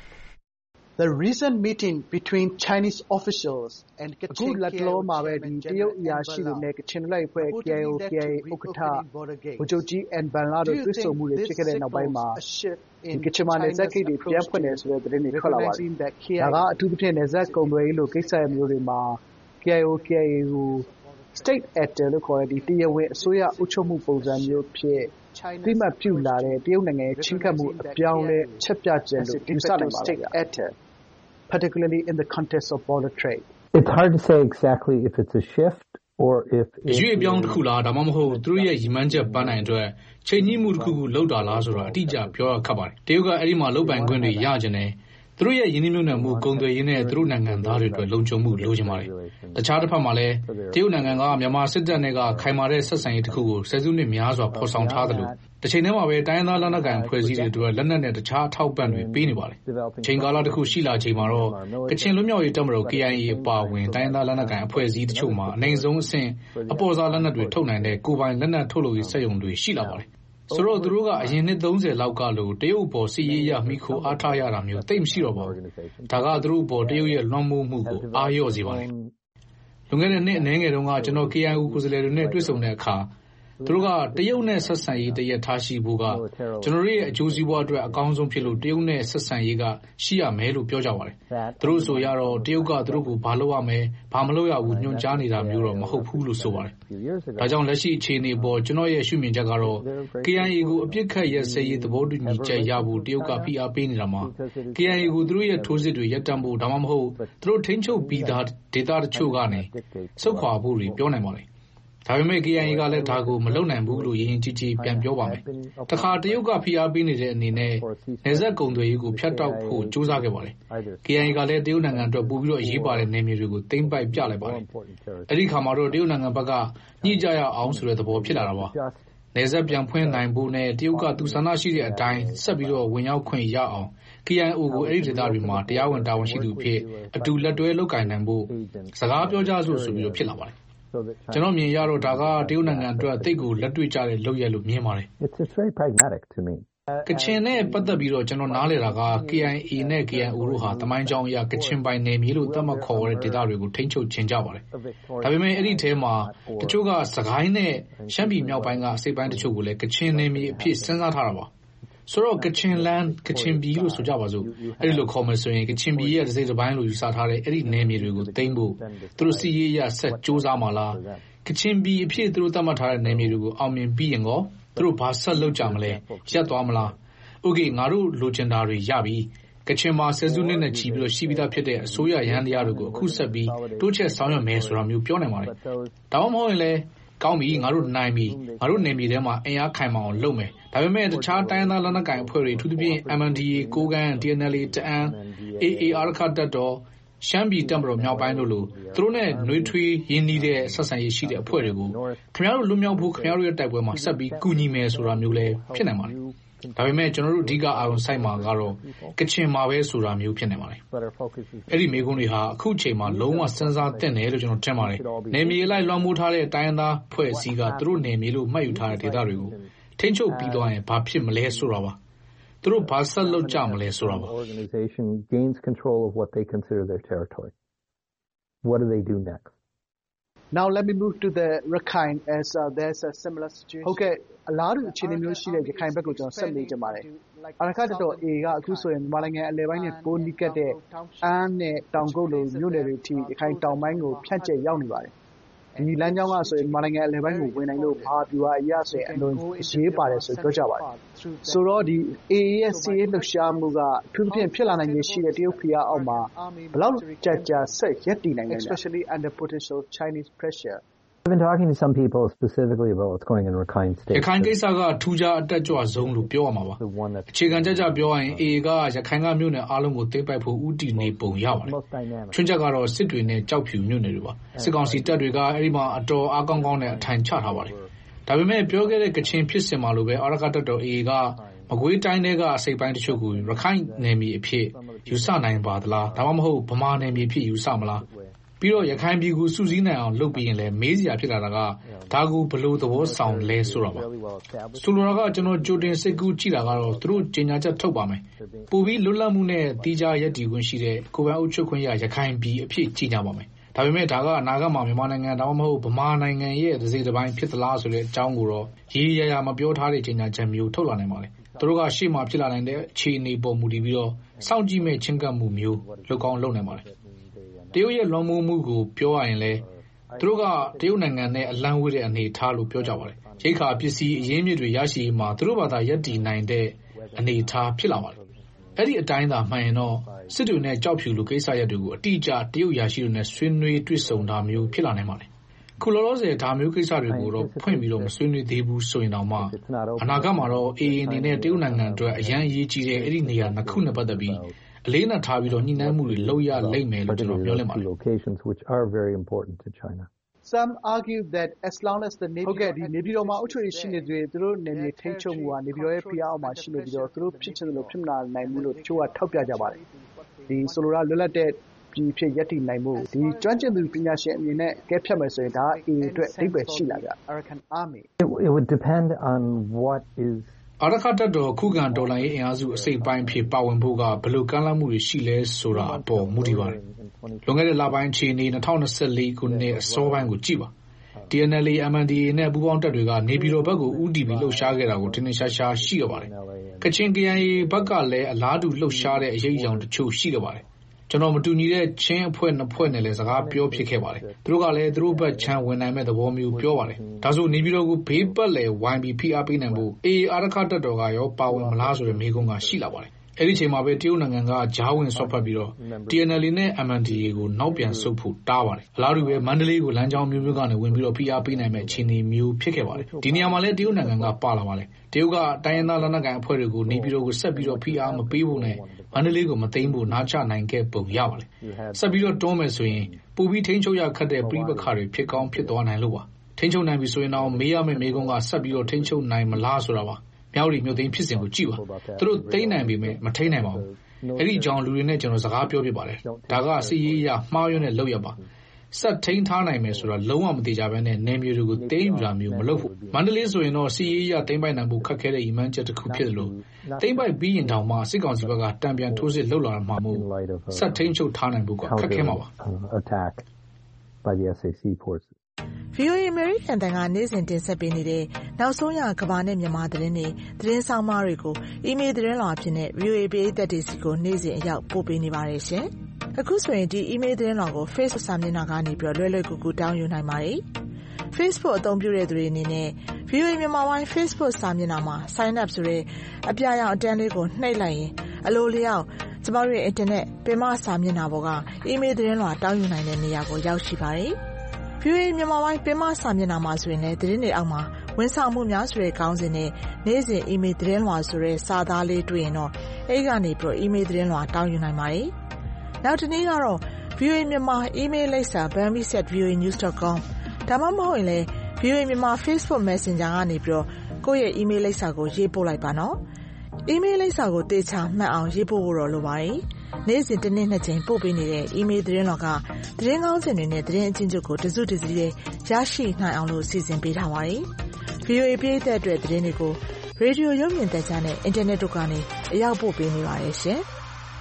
The recent meeting between Chinese officials and Kachin KIO မှာပဲဒီတရုတ်အရာရှိတွေနဲ့ကချင်လွတ်လပ်ရေးအဖွဲ့ KIO/KIA ဥက္ကဋ္ဌဗိုလ်ချုပ်ကြီးအန်ဘန်လာတို့တွေ့ဆုံမှုတွေဖြစ်ခဲ့တဲ့နောက်ပိုင်းမှာဒီကချင်မှာနယ်စပ်ဂိတ်တွေပြန်ဖွင့်တယ်ဆိုတဲ့သတင်းတွေထွက်လာပါတယ်။ဒါကအထူးသဖြင့်နယ်စပ်ကုန်သွယ်ရေးလိုကိစ္စရပ်မျိုးတွေမှာ KIO/KIA ကို State Actor လို့ခေါ်တဲ့ဒီတရားဝင်အစိုးရအုပ်ချုပ်မှုပုံစံမျိုးဖြစ်သိမှတ်ပြုလာတဲ့တရုတ်နိုင်ငံရဲ့ချဉ်းကပ်မှုအပြောင်းလဲချက်ပြချက်လို့ယူဆနိုင်ပါတယ်။ particularly in the context of border trade. It's hard to say exactly if it's a shift or if ရွေးပြောင်းတစ်ခုလားဒါမှမဟုတ်သူတို့ရဲ့ရည်မှန်းချက်ပန်းနိုင်အတွက်ချိန်ညှိမှုတစ်ခုခုလောက်တာလားဆိုတာအတိအကျပြောရခက်ပါတယ်။တရုတ်ကအဲ့ဒီမှာလုတ်ပိုင်ခွင့်တွေရကျင်တယ်။သူတို့ရဲ့ယင်းနှိမ့်နှံမှုကုန်သွယ်ရေးနဲ့သူတို့နိုင်ငံသားတွေအတွက်လုံခြုံမှုလိုချင်ပါတယ်။တခြားတစ်ဖက်မှာလည်းတရုတ်နိုင်ငံကမြန်မာစစ်တပ်နဲ့ကခိုင်မာတဲ့ဆက်ဆံရေးတစ်ခုကိုဆယ်စုနှစ်များစွာဖော်ဆောင်ထားတယ်လို့တစ်ချိန်တည်းမှာပဲတိုင်းရင်းသားလက်နက်ကိုင်ဖွဲ့စည်းတွေအတွက်လက်နက်နဲ့တခြားအထောက်ပံ့တွေပေးနေပါတယ်။ချိန်ကာလတစ်ခုရှိလာချိန်မှာတော့ကချင်လွတ်မြောက်ရေးတပ်မတော် KIA အပါအဝင်တိုင်းရင်းသားလက်နက်ကိုင်အဖွဲ့အစည်းတချို့မှာအနိုင်ဆုံးအဆင့်အပေါ်စားလက်နက်တွေထုတ်နိုင်တဲ့ကိုယ်ပိုင်လက်နက်ထုတ်လုပ်ရေးစက်ရုံတွေရှိလာပါတယ်။ဆိုတော့သူတို့ကအရင်နှစ်30လောက်ကလို့တရုတ်ပေါ်စီရေးရမိခိုအားထားရတာမျိုးတိတ်မရှိတော့ပါဘူး။ဒါကသူတို့ပေါ်တရုတ်ရဲ့လွှမ်းမိုးမှုကိုအားလျော့စေပါတယ်။လွန်ခဲ့တဲ့နှစ်အနည်းငယ်တုန်းကကျွန်တော် KIO ကိုယ်စားလှယ်တွေနဲ့တွေ့ဆုံတဲ့အခါသူတို့ကတရုတ်နဲ့ဆက်ဆံရေးတရက်ထားရှိဖို့ကကျွန်တော်တို့ရဲ့အကျိုးစီးပွားအတွက်အကောင်းဆုံးဖြစ်လို့တရုတ်နဲ့ဆက်ဆံရေးကရှိရမယ်လို့ပြောကြပါတယ်။သူတို့ဆိုရတော့တရုတ်ကသူတို့ကိုဘာလုပ်ရမယ်ဘာမလုပ်ရဘူးညွှန်ကြားနေတာမျိုးတော့မဟုတ်ဘူးလို့ဆိုပါတယ်။ဒါကြောင့်လက်ရှိအခြေအနေပေါ်ကျွန်တော်ရဲ့ရှုမြင်ချက်ကတော့ KIA ကိုအပြစ်ခတ်ရက်စဲရေးသဘောတူညီချက်ရဖို့တရုတ်ကဖိအားပေးနေတာမှာ KIA ကိုသူတို့ရဲ့ထိုးစစ်တွေရပ်တန့်ဖို့ဒါမှမဟုတ်သူတို့ထိန်းချုပ်ပြီးသားဒေသတချို့ကနေဆုတ်ခွာဖို့တွေပြောနိုင်ပါတယ်။ဒါပေမဲ့ KIA ကလည်းဒါကိုမလုပ်နိုင်ဘူးလို့ရင်းကြီးပြန်ပြောပါမယ်။တခါတရုတ်ကဖိအားပေးနေတဲ့အနေနဲ့နယ်စပ်ကုန်သွယ်ရေးကိုဖျက်တောက်ဖို့ကြိုးစားခဲ့ပါတယ်။ KIA ကလည်းတရုတ်နိုင်ငံအတွက်ပို့ပြီးတော့အရေးပါတဲ့နယ်မြေတွေကိုသိမ်းပိုက်ပြလိုက်ပါတယ်။အဲ့ဒီခါမှာတော့တရုတ်နိုင်ငံဘက်ကညှိကြရအောင်ဆိုတဲ့သဘောဖြစ်လာတာပါ။နယ်စပ်ပြန်ဖွင့်နိုင်ဖို့နဲ့တရုတ်ကသူဆန္ဒရှိတဲ့အတိုင်းဆက်ပြီးတော့ဝင်ရောက်ခွင့်ရအောင် KIO ကိုအဲ့ဒီဒေသတွေမှာတရားဝင်တာဝန်ရှိသူဖြစ်အတူလက်တွဲလုပ်ကိုင်နိုင်ဖို့စကားပြောကြဆိုပြီးတော့ဖြစ်လာပါတယ်။ကျွန်တော်မြင်ရတော့ဒါကတရုတ်နိုင်ငံအတွက်သိကိုလက်တွေ့ကျတဲ့လုပ်ရလို့မြင်ပါတယ်။ It's very pragmatic to me. ကချင်နဲ့ပတ်သက်ပြီးတော့ကျွန်တော်နားလည်တာက KIA နဲ့ KIO တို့ဟာတမိုင်းကြောင်းအရကချင်ပိုင်နယ်မြေလို့သတ်မှတ်ခေါ်တဲ့ဒေသတွေကိုထိန်းချုပ်ခြင်းကြပါတယ်။ဒါပေမဲ့အဲ့ဒီထဲမှာတချို့ကစကိုင်းနဲ့ရှမ်းပြည်မြောက်ပိုင်းကအစိပ်ပိုင်းတချို့ကိုလည်းကချင်နယ်မြေအဖြစ်စဉ်းစားထားတာပါ။ဆိုတော့ကချင်လန်းကချင်ပြည်လို့ဆိုကြပါစို့အဲ့ဒီလိုခေါ်မယ်ဆိုရင်ကချင်ပြည်ရဲ့တစ်စိတ်တစ်ပိုင်းလို့ယူဆထားတဲ့အဲ့ဒီနယ်မြေတွေကိုသိမ်းဖို့သူတို့စီရေးရဆက်စ조사မှာလားကချင်ပြည်အဖြစ်သူတို့သတ်မှတ်ထားတဲ့နယ်မြေတွေကိုအောင်မြင်ပြီးရင်ကောသူတို့ဘာဆက်လုပ်ကြမလဲရပ်သွားမလားโอเคငါတို့လိုချင်တာတွေရပြီကချင်မှာဆယ်စုနှစ်နဲ့ချီပြီးတော့ရှိပြီးသားဖြစ်တဲ့အစိုးရရဟန်းတရားတွေကိုအခုဆက်ပြီးတိုးချဲ့ဆောင်ရွက်မယ်ဆိုတာမျိုးပြောနိုင်ပါတယ်ဒါမှမဟုတ်ရင်လည်းကောင်းပြီငါတို့နိုင်ပြီငါတို့နယ်မြေထဲမှာအင်အားခိုင်မာအောင်လုပ်မယ်ဒါပေမဲ့တခြားတိုင်းသားလက်နက်ကိုင်အဖွဲ့တွေအထူးသဖြင့် MNDAA ကိုးကန့် TNLA တအန်း AA အာရက္ခတပ်တော်ရှမ်းပြည်တပ်မတော်မြောက်ပိုင်းတို့လိုသူတို့နဲ့နှွေးထွေးရင်းနှီးတဲ့ဆက်ဆံရေးရှိတဲ့အဖွဲ့တွေကိုခင်ဗျားတို့လွတ်မြောက်ဖို့ခင်ဗျားတို့ရဲ့တိုက်ပွဲမှာဆက်ပြီးကူညီမယ်ဆိုတာမျိုးလည်းဖြစ်နိုင်ပါတယ်ဒါပေမဲ့ကျွန်တော်တို့အဓိကအာရုံစိုက်မှာကတော့ကချင်မှာပဲဆိုတာမျိုးဖြစ်နေပါတယ်။အဲ့ဒီမေးခွန်းတွေဟာအခုချိန်မှာလုံးဝစဉ်းစားသင့်တယ်လို့ကျွန်တော်ထင်ပါတယ်။နယ်မြေလိုက်လွှမ်းမိုးထားတဲ့တိုင်းသားဖွဲ့စည်းကသူတို့နယ်မြေလို့မှတ်ယူထားတဲ့ဒေသတွေကိုထိန်းချုပ်ပြီးသွားရင်ဘာဖြစ်မလဲဆိုတာပါ။သူတို့ဘာဆက်လုပ်ကြမလဲဆိုတာပါ။ Organization gains control of what they consider their territory. What do they do next? Now let me move to the Rakhine as there's a similar situation. ဟုတ်ကဲ့အလားတူအခြေအနေမျိုးရှိတဲ့ရခိုင်ဘက်ကိုကျွန်တော်ဆက်နေကြပါတယ်။အရခတ်တော် A ကအခုဆိုရင်မြန်မာနိုင်ငံအလဲပိုင်းနဲ့ပိုးနီးကပ်တဲ့အန်းနဲ့တောင်ကုတ်လိုမြို့နယ်တွေထိရခိုင်တောင်ပိုင်းကိုဖြန့်ကျက်ရောက်နေပါတယ်။ဒီလမ်းကြောင်းကဆိုရင်မြန်မာနိုင်ငံအလဲပိုင်းကိုဝင်နိုင်လို့ဘာပြူအရဆိုရင်အလွန်ရေးပါတယ်ဆိုပြောကြပါတယ်။ဆိုတော့ဒီ A ရဲ့စီးရေးလှုပ်ရှားမှုကသူ့ပြင်ဖြစ်လာနိုင်ရရှိတဲ့တရုတ်ဖိအားအောက်မှာဘယ်လောက်ကြာဆက်ရက်တည်နိုင်လဲ especially under potential Chinese pressure. I've been talking to some people specifically about what's going on in Rakhine State. ရခိုင်ကိစ္စကထူးခြားအတက်ကြွဆုံးလို့ပြောရမှာပါ။အခြေခံကြပြောရရင် AA ကရခိုင်ကမြို့နယ်အားလုံးကိုသိမ်းပိုက်ဖို့ဦးတည်နေပုံရပါတယ်။ချွင်းချက်ကတော့စစ်တွေနဲ့ကြောက်ဖြူမြို့နယ်တွေပါ။စစ်ကောင်စီတပ်တွေကအဲ့ဒီမှာအတော်အားကောင်းကောင်းနဲ့အထိုင်ချထားပါတယ်။ဒါပေမဲ့ပြောခဲ့တဲ့ကချင်ဖြစ်စဉ်မှာလိုပဲအာရခတပ်တော် AA ကမကွေးတိုင်းတွေကအစိပ်ပိုင်းတချို့ကိုရခိုင်နယ်မြေအဖြစ်ယူဆနိုင်ပါသလား။ဒါမှမဟုတ်ဗမာနယ်မြေအဖြစ်ယူဆမလား။ပြီးတော့ရခိုင်ပြည်ကိုစုစည်းနိုင်အောင်လုပ်ပြီးရင်လည်းမေးစရာဖြစ်လာတာကဒါကိုဘလို့သဘောဆောင်လဲဆိုတာပါဆိုလိုတာကကျွန်တော်ကြိုတင်စိတ်ကူးကြည့်တာကတော့သူတို့ကြေညာချက်ထုတ်ပါမယ်ပို့ပြီးလွတ်လပ်မှုနဲ့တီးခြားရည်တည်ခွင့်ရှိတဲ့ကိုယ်ပိုင်အုပ်ချုပ်ခွင့်ရရခိုင်ပြည်အဖြစ်ကြေညာပါမယ်ဒါပေမဲ့ဒါကအနာဂတ်မှာမြန်မာနိုင်ငံဒါမှမဟုတ်ဗမာနိုင်ငံရဲ့တစ်စိတ်တစ်ပိုင်းဖြစ်သလားဆိုတဲ့အကြောင်းကိုတော့ရေးရရမပြောထားတဲ့ကြေညာချက်မျိုးထုတ်လာနိုင်ပါလေသူတို့ကရှေ့မှာဖြစ်လာနိုင်တဲ့အခြေအနေပေါ်မူတည်ပြီးတော့စောင့်ကြည့်မဲ့ချင်းကပ်မှုမျိုးလုပ်ကောင်းလုပ်နိုင်ပါလေတရုတ်ရဲ့လွန်မိုးမှုကိုပြောရရင်လည်းသူတို့ကတရုတ်နိုင်ငံနဲ့အလံဝေးတဲ့အနေထားလို့ပြောကြပါတယ်။ရိတ်ခါပစ္စည်းအရင်းမြစ်တွေရရှိမှာသူတို့ဘာသာရပ်တည်နိုင်တဲ့အနေထားဖြစ်လာပါတယ်။အဲ့ဒီအတိုင်းသာမှန်ရင်တော့စစ်တွေနဲ့ကြောက်ဖြူလိုကိစ္စရပ်တွေကိုအတိအကျတရုတ်ရရှိတွေနဲ့ဆွေးနွေးတွေ့ဆုံတာမျိုးဖြစ်လာနိုင်ပါတယ်။ခုလောလောဆယ်ဒါမျိုးကိစ္စတွေကိုတော့ဖွင့်ပြီးတော့မဆွေးနွေးသေးဘူးဆိုရင်တော့မှအနာဂတ်မှာတော့ AA အနေနဲ့တရုတ်နိုင်ငံအတွက်အရန်အရေးကြီးတဲ့အဲ့ဒီနေရာနှစ်ခုနဲ့ပတ်သက်ပြီးအလေးနက်ထားပြီးတော့ညှိနှိုင်းမှုတွေလုပ်ရလိမ့်မယ်လို့ကျွန်တော်ပြောလိုက်ပါတယ် locations which are very important to China. Some argue that as long as the Navy ဟုတ်ကဲ့ဒီနေပြည်တော်မှာအုပ်ချုပ်ရေးရှိနေသူတို့နယ်မြေထိန်းချုပ်မှုကနေပြည်တော်ရဲ့ဖိအားအောက်မှာရှိနေပြီးတော့သူတို့ဖြစ်ချင်တယ်လို့ဖြစ်မလာနိုင်ဘူးလို့တချို့ကထောက်ပြကြပါတယ်ဒီဆိုလိုတာလွတ်လပ်တဲ့ပြည်ဖြစ်ရပ်တည်နိုင်မှုဒီကျွမ်းကျင်သူပညာရှင်အမြင်နဲ့ကဲဖြတ်မယ်ဆိုရင်ဒါ A အတွက်အဓိပ္ပာယ်ရှိလာကြ Arakan Army It would depend on what is အာရခတပ်တော်ခုခံတော်လှန်ရေးအင်အားစုအစိပ်ပိုင်းဖြစ်ပါဝင်ဖို့ကဘယ်လိုကမ်းလှမ်းမှုတွေရှိလဲဆိုတာအပေါ်မူတည်ပါတယ်လွန်ခဲ့တဲ့လပိုင်းအခြေအနေ2024ခုနှစ်အစောပိုင်းကိုကြည့်ပါ TNLA MNDAA နဲ့ပူးပေါင်းတပ်တွေကနေပြည်တော်ဘက်ကိုဦးတည်ပြီးလှုပ်ရှားခဲ့တာကိုထင်ထင်ရှားရှားရှိခဲ့ပါတယ်ကချင် KIA ဘက်ကလည်းအလားတူလှုပ်ရှားတဲ့အရေးအယောင်တချို့ရှိခဲ့ပါတယ်ကျွန်တော်မတူညီတဲ့ချင်းအဖွဲ့နှစ်ဖွဲ့နဲ့လည်းစကားပြောဖြစ်ခဲ့ပါတယ်သူတို့ကလည်းသူတို့ဘက်ချမ်းဝင်နိုင်မဲ့သဘောမျိုးပြောပါတယ်ဒါဆိုနေပြည်တော်ကိုဘေးပတ်လည်ဝိုင်းပြီးဖိအားပေးနိုင်ဖို့ AA အာရခတပ်တော်ကရောပါဝင်မလားဆိုတဲ့မေးခွန်းကရှိလာပါတယ်အဲ့ဒီချိန်မှာပဲတရုတ်နိုင်ငံကဂျားဝင်ဆွတ်ဖက်ပြီးတော့ TNLA နဲ့ MNDAA ကိုနောက်ပြန်ဆုတ်ဖို့တားပါတယ်အလားတူပဲမန္တလေးကိုလမ်းကြောင်းမျိုးမျိုးကနေဝင်ပြီးတော့ဖိအားပေးနိုင်မဲ့အခြေအနေမျိုးဖြစ်ခဲ့ပါတယ်ဒီနေရာမှာလည်းတရုတ်နိုင်ငံကပါလာပါတယ်တရုတ်ကတိုင်းရင်းသားလက်နက်ကိုင်အဖွဲ့တွေကိုနေပြည်တော်ကိုဆက်ပြီးတော့ဖိအားမပေးဖို့နဲ့မန္တလေးကိုမသိမ်းဖို့နားချနိုင်ခဲ့ပုံရပါတယ်ဆက်ပြီးတော့တွန်းမယ်ဆိုရင်ပူပြီးထိန်းချုပ်ရခတ်တဲ့ပြိပခါတွေဖြစ်ကောင်းဖြစ်သွားနိုင်လို့ပါထိန်းချုပ်နိုင်ပြီဆိုရင်တော့မေးရမယ့်မေးခွန်းကဆက်ပြီးတော့ထိန်းချုပ်နိုင်မလားဆိုတာပါမြောက်ရီမြို့သိမ်းဖြစ်စဉ်ကိုကြည့်ပါသူတို့သိမ်းနိုင်ပြီမဲ့မထိန်းနိုင်ပါဘူးအဲ့ဒီအကြောင်းလူတွေနဲ့ကျွန်တော်စကားပြောပြပါတယ်ဒါကစီရေးရမှားရွံ့တဲ့လောက်ရပါဆက်ထိန်းထားနိုင်မယ်ဆိုတာလုံးဝမသေးကြဘဲနဲ့နယ်မြေတွေကိုသိမ်းယူတာမျိုးမလုပ်ဘူးမန္တလေးဆိုရင်တော့စီရေးရသိမ်းပိုက်နိုင်ဖို့ခက်ခဲတဲ့ရည်မှန်းချက်တစ်ခုဖြစ်တယ်လို့သိမ်းပိုက်ပြီးရင်တောင်မှစစ်ကောင်စီဘက်ကတံပြန်ထိုးစစ်လှုပ်လာမှာမို့ဆက်ထိန်းချုပ်ထားနိုင်ဖို့ကခက်ခဲမှာပါ attack by the SAC forces VOA American တန်ကနေ့စဉ်တင်ဆက်ပေးနေတဲ့နောက်ဆုံးရကမ္ဘာနဲ့မြန်မာသတင်းတွေသတင်းဆောင်မတွေကိုအီးမေးလ်သတင်းလွှာအဖြစ်နဲ့ VOA ပေးသက်တွေစီကိုနေ့စဉ်အရောက်ပို့ပေးနေပါတယ်ရှင်။အခုဆိုရင်ဒီအီးမေးလ်သတင်းလွှာကို Facebook စာမျက်နှာကနေပြီးလွယ်လွယ်ကူကူတောင်းယူနိုင်ပါတယ်။ Facebook အသုံးပြုတဲ့သူတွေအနေနဲ့ VOA မြန်မာပိုင်း Facebook စာမျက်နှာမှာ Sign up ဆိုတဲ့အပြာရောင်အတန်းလေးကိုနှိပ်လိုက်ရင်အလိုလျောက်ကျမတို့ရဲ့ Internet ပင်မစာမျက်နှာပေါ်ကအီးမေးလ်သတင်းလွှာတောင်းယူနိုင်တဲ့နေရာကိုရောက်ရှိပါတယ်။ VOA မြန်မာပိုင်းပင်မစာမျက်နှာမှာဆိုရင်လည်းသတင်းတွေအောက်မှာဝန်ဆောင်မှုများဆိုတဲ့ခေါင်းစဉ်နဲ့နေ့စဉ်အီးမေးလ်သတင်းလွှာဆိုတဲ့စာသားလေးတွေ့ရင်တော့အဲဒီကနေပြီးအီးမေးလ်သတင်းလွှာတောင်းယူနိုင်ပါတယ်။နောက်တစ်နေ့ကတော့ VOA မြန်မာအီးမေးလ်လိပ်စာ bambi@voanews.com ဒါမှမဟုတ်ရင်လည်း VOA မြန်မာ Facebook Messenger ကနေပြီးကိုယ့်ရဲ့အီးမေးလ်လိပ်စာကိုရေးပို့လိုက်ပါနော်။အီးမေးလ်လိပ်စာကိုတေချာမှတ်အောင်ရေးပို့ဖို့တော့လိုပါတယ်။နေ့စဉ်တစ်နေ့နှစ်ကြိမ်ပို့ပေးနေတဲ့အီးမေးလ်သတင်းလောကသတင်းကောင်းစင်တွေနဲ့သတင်းအချင်းချုပ်ကိုတစုတစည်းရရှိနိုင်အောင်လို့စီစဉ်ပေးထားပါတယ်။ VOA ပရိသတ်အတွက်သတင်းတွေကိုရေဒီယိုရုပ်မြင်သံကြားနဲ့အင်တာနက်တို့ကနေအရောက်ပို့ပေးနေပါတယ်ရှင်။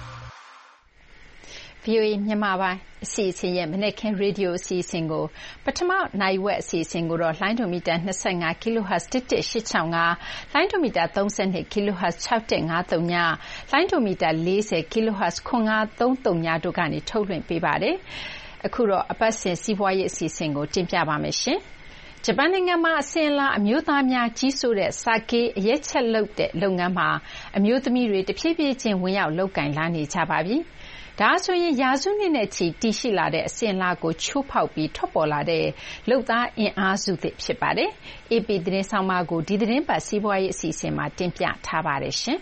VOA မြန်မာပိုင်းအစီအစဉ်ရဲ့မနေ့ကရေဒီယိုအစီအစဉ်ကိုပထမနိုင်ဝက်အစီအစဉ်ကိုတော့လိုင်းဒိုမီတာ25 kHz 1185လိုင်းဒိုမီတာ32 kHz 6153ညလိုင်းဒိုမီတာ40 kHz 9533တို့ကနေထုတ်လွှင့်ပေးပါတယ်။အခုတော့အပတ်စဉ်စီးပွားရေးအစီအစဉ်ကိုတင်ပြပါမယ်ရှင်။ဂျပန်နိုင်ငံမှာအစဉ်အလာအမျိုးသားများကြီးစိုးတဲ့စာကေးအရက်ချက်လုပ်တဲ့လုပ်ငန်းမှာအမျိုးသမီးတွေတဖြည်းဖြည်းချင်းဝင်ရောက်လုပ်ကင်လာနေကြပါပြီ။ဒါဆိုရင်ရာစုနှစ်နဲ့ချီတည်ရှိလာတဲ့အစဉ်အလာကိုချိုးဖောက်ပြီးထွက်ပေါ်လာတဲ့လုပ်သားအင်အားစုသစ်ဖြစ်ပါတယ်။ AP သတင်းဆောင်မကိုဒီသတင်းပတ်စီးပွားရေးအစီအစဉ်မှာတင်ပြထားပါတယ်ရှင်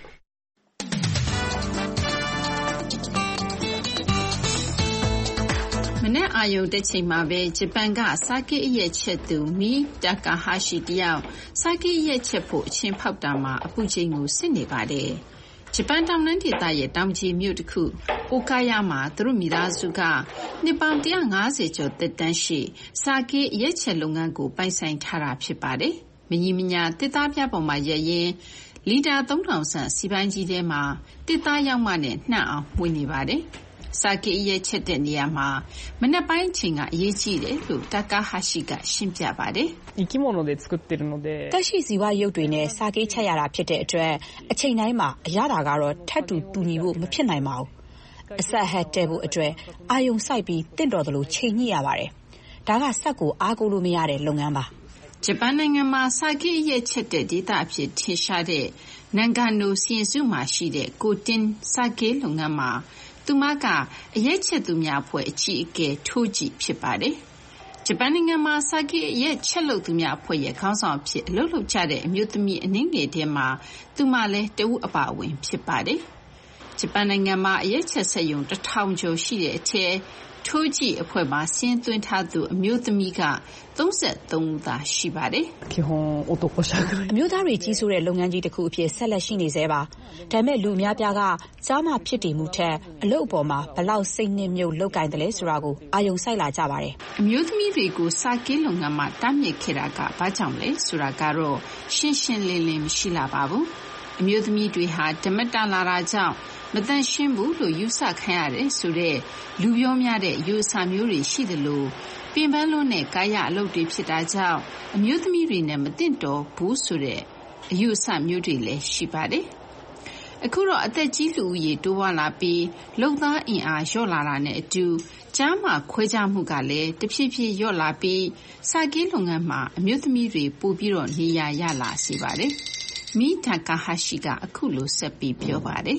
။မနက်အာရုံတက်ချိန်မှာပဲဂျပန်ကစာကေးအရက်ချက်သူမီတာကာဟာရှိတယောက်စာကေးအရက်ချက်ဖို့အချင်းဖောက်တာမှာအပူချိန်ကိုစစ်နေပါတယ်။ဂျပန်တောင်တန်းဒေသရဲ့တောင်ကြီးမြို့တစ်ခုအိုကာယာမှာသူတို့မိသားစုကနှစ်ပေါင်း150ကျော်သက်တမ်းရှိစာကေးရက်ချက်လုပ်ငန်းကိုပိုင်ဆိုင်ထားတာဖြစ်ပါတယ်။မကြီးမညာတစ်သားပြပေါ်မှာရက်ရင်လီတာ3000ဆန့်စီပိုင်းကြီးထဲမှာတစ်သားရောက်မှနဲ့နှံ့အောင်မှွေနေပါတယ်။စာကေးရက်ချက်တဲ့နေရာမှာမနက်ပိုင်းအချိန်ကအရေးကြီးတယ်လို့တာကာဟာရှိကရှင်းပြပါတယ်။သက်ရှိဇီဝရုပ်တွေနဲ့စာကေးချက်ရတာဖြစ်တဲ့အတွက်အချိန်တိုင်းမှာအရသာကတော့ထပ်တူညီဖို့မဖြစ်နိုင်ပါဘူး။အဆက်ဟက်တဲဖို့အတွက်အာယုံစိုက်ပြီးတင့်တော်သလိုချိန်ညှိရပါတယ်။ဒါကစက်ကိုအားကိုးလို့မရတဲ့လုပ်ငန်းပါ။ဂျပန်နိုင်ငံမှာစာကေးရက်ချက်တဲ့ဒေသအဖြစ်ထင်ရှားတဲ့နန်ဂါနိုစီရင်စုမှာရှိတဲ့ကိုတင်စာကေးလုပ်ငန်းမှာသူမကအရက်ချက်သူများအဖွဲ့အကြီးအကဲထိုးကြည့်ဖြစ်ပါတယ်။ဂျပန်နိုင်ငံမှာစာကေးအရက်ချက်လုပ်သူများအဖွဲ့ရဲ့ခေါင်းဆောင်ဖြစ်အလုပ်လုပ်ကြတဲ့အမျိုးသမီးအနည်းငယ်ထဲမှာသူမလည်းတဦးအပါအဝင်ဖြစ်ပါတယ်။ဂျပန်နိုင်ငံမှာအရက်ချက်စက်ရုံ1000ကျော်ရှိတဲ့အထက်ထိုးကြည့်အဖွဲ့မှာဆင်းသွင်းထားသူအမျိုးသမီးက33ဦးသာရှိပါတယ်။အမျိုးသားတွေကြီးစိုးတဲ့လုပ်ငန်းကြီးတစ်ခုအဖြစ်ဆက်လက်ရှိနေသေးပါ။ဒါပေမဲ့လူအများပြားကကြားမှဖြစ်တည်မှုထက်အလုပ်အပေါ်မှာဘလောက်စိတ်နှမြုပ်လုပ်ကင်တယ်လဲဆိုတာကိုအာယုံစိုက်လာကြပါတယ်။အမျိုးသမီးတွေကိုစာကေးလုပ်ငန်းမှာတားမြစ်ခဲ့တာကဘာကြောင့်လဲဆိုတာကတော့ရှင်းရှင်းလင်းလင်းမရှိလာပါဘူး။အမျိုးသမီးတွေဟာဓမ္မတာလာတာကြောင့်မတန်ရှင်းဘူးလို့ယူဆခံရတယ်ဆိုတဲ့လူပြောများတဲ့အယူအဆမျိုးတွေရှိသလိုပင်ပန်းလွန်းတဲ့ကာယအလုပ်တွေဖြစ်တာကြောင့်အမျိုးသမီးတွေနဲ့မသင့်တော်ဘူးဆိုတဲ့အယူအဆမျိုးတွေလည်းရှိပါတယ်။အခုတော့အသက်ကြီးလူဦးရေတိုးပွားလာပြီးလုပ်သားအင်အားလျော့လာတာနဲ့အတူကြားမှာခွဲခြားမှုကလည်းတဖြည်းဖြည်းလျော့လာပြီးစာကေးလုပ်ငန်းမှာအမျိုးသမီးတွေပိုပြီးတော့နေရာရလာစေပါတယ်။မီတာကာဟာရှိကအခုလိုဆက်ပြီးပြောပါတယ်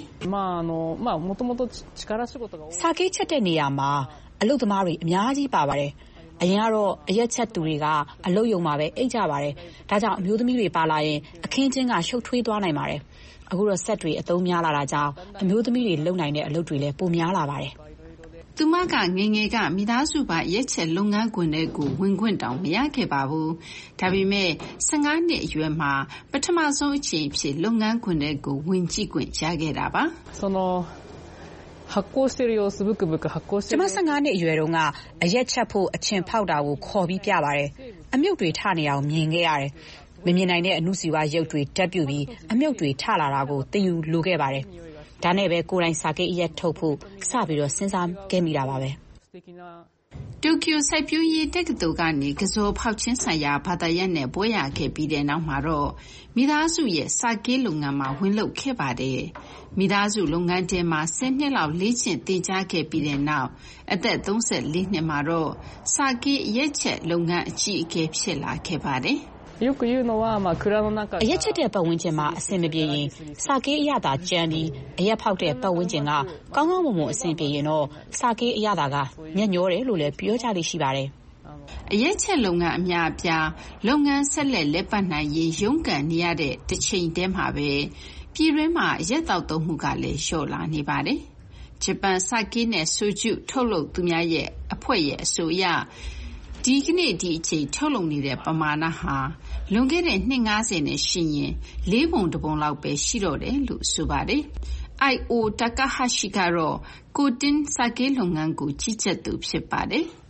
စာကေးချက်တဲ့နေရာမှာအလုပ်သမားတွေအများကြီးပါပါတယ်အရင်ကတော့အရက်ချက်သူတွေကအလုပ်ရုံမှာပဲအိတ်ကြပါတယ်ဒါကြောင့်အမျိုးသမီးတွေပါလာရင်အခင်းချင်းကရှုပ်ထွေးသွားနိုင်ပါတယ်အခုတော့ဆက်တွေအသုံးများလာတာကြောင့်အမျိုးသမီးတွေလုပ်နိုင်တဲ့အလုပ်တွေလည်းပိုများလာပါတယ်သူမကငယ်ငယ်ကမိသားစုပါရက်ချက်လုပ်ငန်းခွင်တွေကိုဝင်ခွင့်တောင်မရခဲ့ပါဘူး။ဒါပေမဲ့15နှစ်အရွယ်မှာပထမဆုံးအချိန်ဖြစ်လုပ်ငန်းခွင်တွေကိုဝင်ကြည့်ခွင့်ရခဲ့တာပါ။ကျွန်မ15နှစ်အရွယ်တုန်းကအရက်ချက်ဖို့အချင်းဖောက်တာကိုခေါ်ပြီးပြပါတယ်။အမြုပ်တွေထနေအောင်မြင်ခဲ့ရတယ်။မမြင်နိုင်တဲ့အနုစီဝါရုပ်တွေတက်ပြူပြီးအမြုပ်တွေထလာတာကိုသင်ယူလိုခဲ့ပါတယ်။ဒါနဲ့ပဲကိုယ်တိုင်စာကေးအရက်ထုတ်ဖို့စပြီးတော့စဉ်းစားခဲ့မိတာပါပဲတိုကျိုစိုက်ပျိုးရေးတက္ကသိုလ်ကနေကစောဖောက်ချင်းဆိုင်ရာဘာသာရပ်နဲ့ဘွဲ့ရခဲ့ပြီးတဲ့နောက်မှာတော့မိသားစုရဲ့စာကေးလုပ်ငန်းမှာဝင်လုပ်ခဲ့ပါတယ်မိသားစုလုပ်ငန်းထဲမှာ10နှစ်လောက်လေ့ကျင့်သင်ကြားခဲ့ပြီးတဲ့နောက်အသက်34နှစ်မှာတော့စာကေးရက်ချက်လုပ်ငန်းအကြီးအကဲဖြစ်လာခဲ့ပါတယ်အရက်ချက်တဲ့ပတ်ဝန်းကျင်မှာအဆင်မပြေရင်စာကေးအရသာကြမ်းပြီးအရက်ဖောက်တဲ့ပတ်ဝန်းကျင်ကကောင်းကောင်းမွန်မွန်အဆင်ပြေရင်တော့စာကေးအရသာကညံ့ညောတယ်လို့လည်းပြောကြလိမ့်ရှိပါတယ်အရက်ချက်လုပ်ငန်းအများအပြားလုပ်ငန်းဆက်လက်လက်ပတ်နိုင်ရေးရုန်းကန်နေရတဲ့တစ်ချိန်တည်းမှာပဲပြည်တွင်းမှာအရက်တောက်သုံးမှုကလည်းလျှော့လာနေပါတယ်ဂျပန်စာကေးနဲ့ဆိုဂျုထုတ်လုပ်သူများရဲ့အဖွဲ့ရဲ့အဆိုအရဒီကနေ့ဒီအချိန်ထုတ်လုပ်နေတဲ့ပမာဏဟာလွန်ခဲ့တဲ့နှစ်50နဲ့ရှင်ရင်4ပုံ1ပုံလောက်ပဲရှိတော့တယ်လို့ဆိုပါတယ်။ I.O. Takahashi ကတော့ကိုတင်sakeလုပ်ငန်းကိုကြီးကြပ်သူဖြစ်ပါတယ်။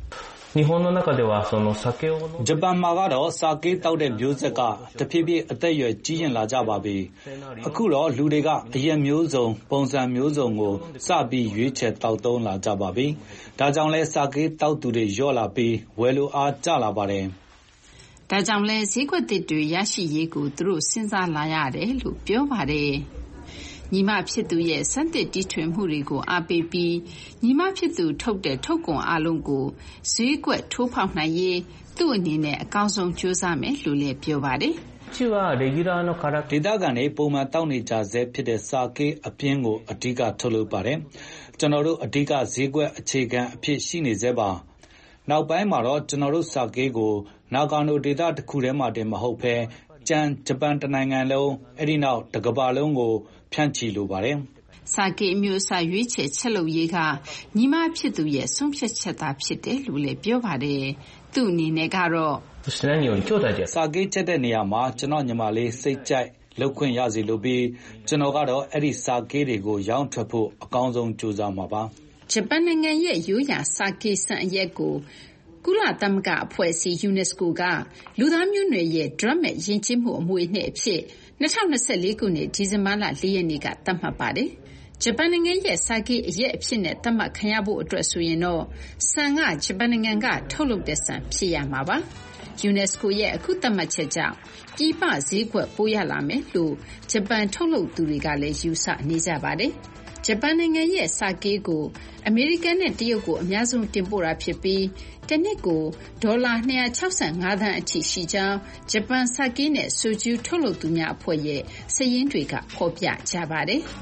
ဂျပန်မှာကတော့sakeတောက်တဲ့မျိုးဆက်ကတဖြည်းဖြည်းအသက်အရွယ်ကြီးရင်လာကြပါပြီ။အခုတော့လူတွေကအရက်မျိုးစုံပုံစံမျိုးစုံကိုစပြီးရွေးချယ်တောက်သုံးလာကြပါပြီ။ဒါကြောင့်လဲsakeတောက်သူတွေလျော့လာပြီးဝယ်လိုအားကျလာပါတယ်။ဒါကြောင့်လဲဈေးကွက်သစ်တွေရရှိရေးကိုသူတို့စဉ်းစားလာရတယ်လို့ပြောပါတယ်။ညီမဖြစ်သူရဲ့စမ်းသစ်တီထွင်မှုတွေကိုအားပေးပြီးညီမဖြစ်သူထုတ်တဲ့ထုတ်ကုန်အလုံးကိုဈေးကွက်ထိုးဖောက်နိုင်ရေးသူ့အနေနဲ့အကောင်းဆုံးကြိုးစားမယ်လို့လည်းပြောပါတယ်။ဒေသခံတွေပုံမှန်တောက်နေကြဆဲဖြစ်တဲ့sakeအပြင်းကိုအဓိကထုတ်လုပ်ပါတယ်။ကျွန်တော်တို့အဓိကဈေးကွက်အခြေခံအဖြစ်ရှိနေဆဲပါ။နောက်ပိုင်းမှာတော့ကျွန်တော်တို့sakeကိုနာဂါနိုဒေသတစ်ခုထဲမှာတင်မဟုတ်ဘဲကျန်ဂျပန်တနိုင်ငံလုံးအဲ့ဒီနောက်တစ်ကမ္ဘာလုံးကိုဖြန့်ချီလိုပါတယ်။sakeအမျိုးအစားရွေးချယ်ချက်လုပ်ရေးကညီမဖြစ်သူရဲ့ဆုံးဖြတ်ချက်သာဖြစ်တယ်လို့လည်းပြောပါတယ်။သူ့အနေနဲ့ကတော့ sakeချက်တဲ့နေရာမှာကျွန်တော်ညီမလေးစိတ်ကြိုက်လုပ်ခွင့်ရစီလိုပြီးကျွန်တော်ကတော့အဲ့ဒီsakeတွေကိုရောင်းထွက်ဖို့အကောင်းဆုံးကြိုးစားမှာပါ။ဂျပန်နိုင်ငံရဲ့ရိုးရာsakeဆန်အရက်ကိုကုလသမဂ္ဂအဖွဲ့အစည်း UNESCO ကလူသားမျိုးနွယ်ရဲ့ drug မဲ့ယဉ်ကျေးမှုအမွေအနှစ်အဖြစ်2024ခုနှစ်ဒီဇင်ဘာလ4ရက်နေ့ကသတ်မှတ်ပါတယ်။ဂျပန်နိုင်ငံရဲ့sakeအရက်အဖြစ်နဲ့သတ်မှတ်ခံရဖို့အတွက်ဆိုရင်တော့ဆန်ကဂျပန်နိုင်ငံကထုတ်လုပ်တဲ့ဆန်ဖြစ်ရမှာပါ။ UNESCO ရဲ့အခုသတ်မှတ်ချက်ကြောင့်ပြည်ပဈေးကွက်ပိုရလာမယ်လို့ဂျပန်ထုတ်လုပ်သူတွေကလည်းယူဆနေကြပါတယ်။ဂျပန်နိုင်ငံရဲ့sakeကိုအမေရိကန်နဲ့တရုတ်ကိုအများဆုံးတင်ပို့တာဖြစ်ပြီးတနှစ်ကိုဒေါ်လာ265သန်းအထိရှိကြောင်းဂျပန်sakeနဲ့ဆိုဂျူထုတ်လုပ်သူများအဖွဲ့ရဲ့စာရင်းတွေကဖော်ပြကြပါတယ်။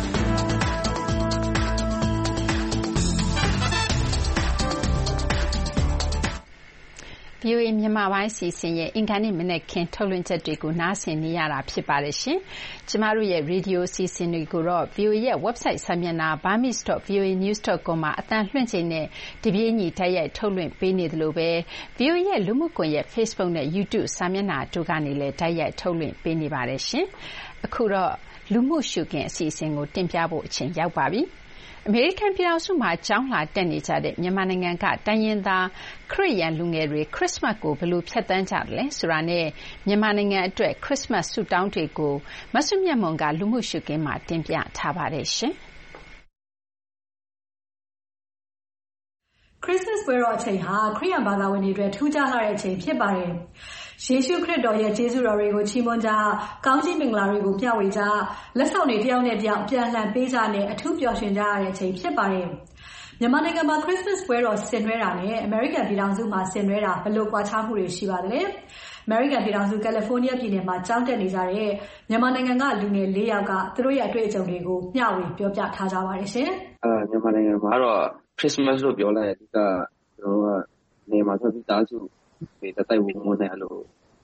VOA မြန်မာပိုင်းစီစဉ်ရဲ့အင်္ဂါနေ့မနက်ခင်းထုတ်လွှင့်ချက်တွေကိုနားဆင်နေရတာဖြစ်ပါတယ်ရှင်။ကျမတို့ရဲ့ရေဒီယိုစီစဉ်တွေကိုတော့ VOA ရဲ့ website စာမျက်နှာ burmese.voanews.com မှာအသံလွှင့်ချိန်နဲ့တပြေးညီတိုက်ရိုက်ထုတ်လွှင့်ပေးနေသလိုပဲ VOA ရဲ့လူမှုကွန်ရက် Facebook နဲ့ YouTube စာမျက်နှာတို့ကနေလည်းတိုက်ရိုက်ထုတ်လွှင့်ပေးနေပါတယ်ရှင်။အခုတော့လူမှုရှုခင်းအစီအစဉ်ကိုတင်ပြဖို့အချိန်ရောက်ပါပြီ။အမေရိကန်ပြည်ထောင်စုမှာကျောင်းလာတက်နေကြတဲ့မြန်မာနိုင်ငံကတိုင်းရင်းသားခရစ်ယာန်လူငယ်တွေခရစ်စမတ်ကိုဘယ်လိုဖြတ်သန်းကြလဲဆိုတာနဲ့မြန်မာနိုင်ငံအတွက်ခရစ်စမတ်ဆုတောင်းတွေကိုမဆုမြတ်မွန်ကလူမှုရှုခင်းမှာတင်ပြထားပါတယ်ရှင်။ခရစ်စမတ်ပွဲတော်အချိန်ဟာခရစ်ယာန်ဘာသာဝင်တွေအတွက်ထူးခြားလာတဲ့အချိန်ဖြစ်ပါတယ်။ယေရှုခရစ်တော်ရဲ့ကျေးဇူးတော်တွေကိုချီးမွမ်းကြ၊ကောင်းချီးမင်္ဂလာတွေကိုမျှဝေကြ၊လက်ဆောင်တွေတယောက်နဲ့တယောက်အပြန်အလှန်ပေးကြနဲ့အထူးပျော်ရွှင်ကြရတဲ့အချိန်ဖြစ်ပါတယ်။မြန်မာနိုင်ငံမှာခရစ်စမတ်ပွဲတော်ဆင်နွှဲတာနဲ့အမေရိကန်ပြည်ထောင်စုမှာဆင်နွှဲတာဘယ်လိုကွာခြားမှုတွေရှိပါသလဲ။အမေရိကန်ပြည်ထောင်စုကယ်လီဖိုးနီးယားပြည်နယ်မှာကျောင်းတက်နေကြတဲ့မြန်မာနိုင်ငံကလူငယ်4ယောက်ကသူတို့ရဲ့အတွေ့အကြုံတွေကိုမျှဝေပြောပြထားကြပါတယ်ရှင်။မြန်မာနိုင်ငံမှာတော့ခရစ်စမတ်လို့ပြောလိုက်အဓိကကျွန်တော်ကနေမှာဆိုပြီးသားစုဒီတိုက်ဝင်ဝင်နေလို့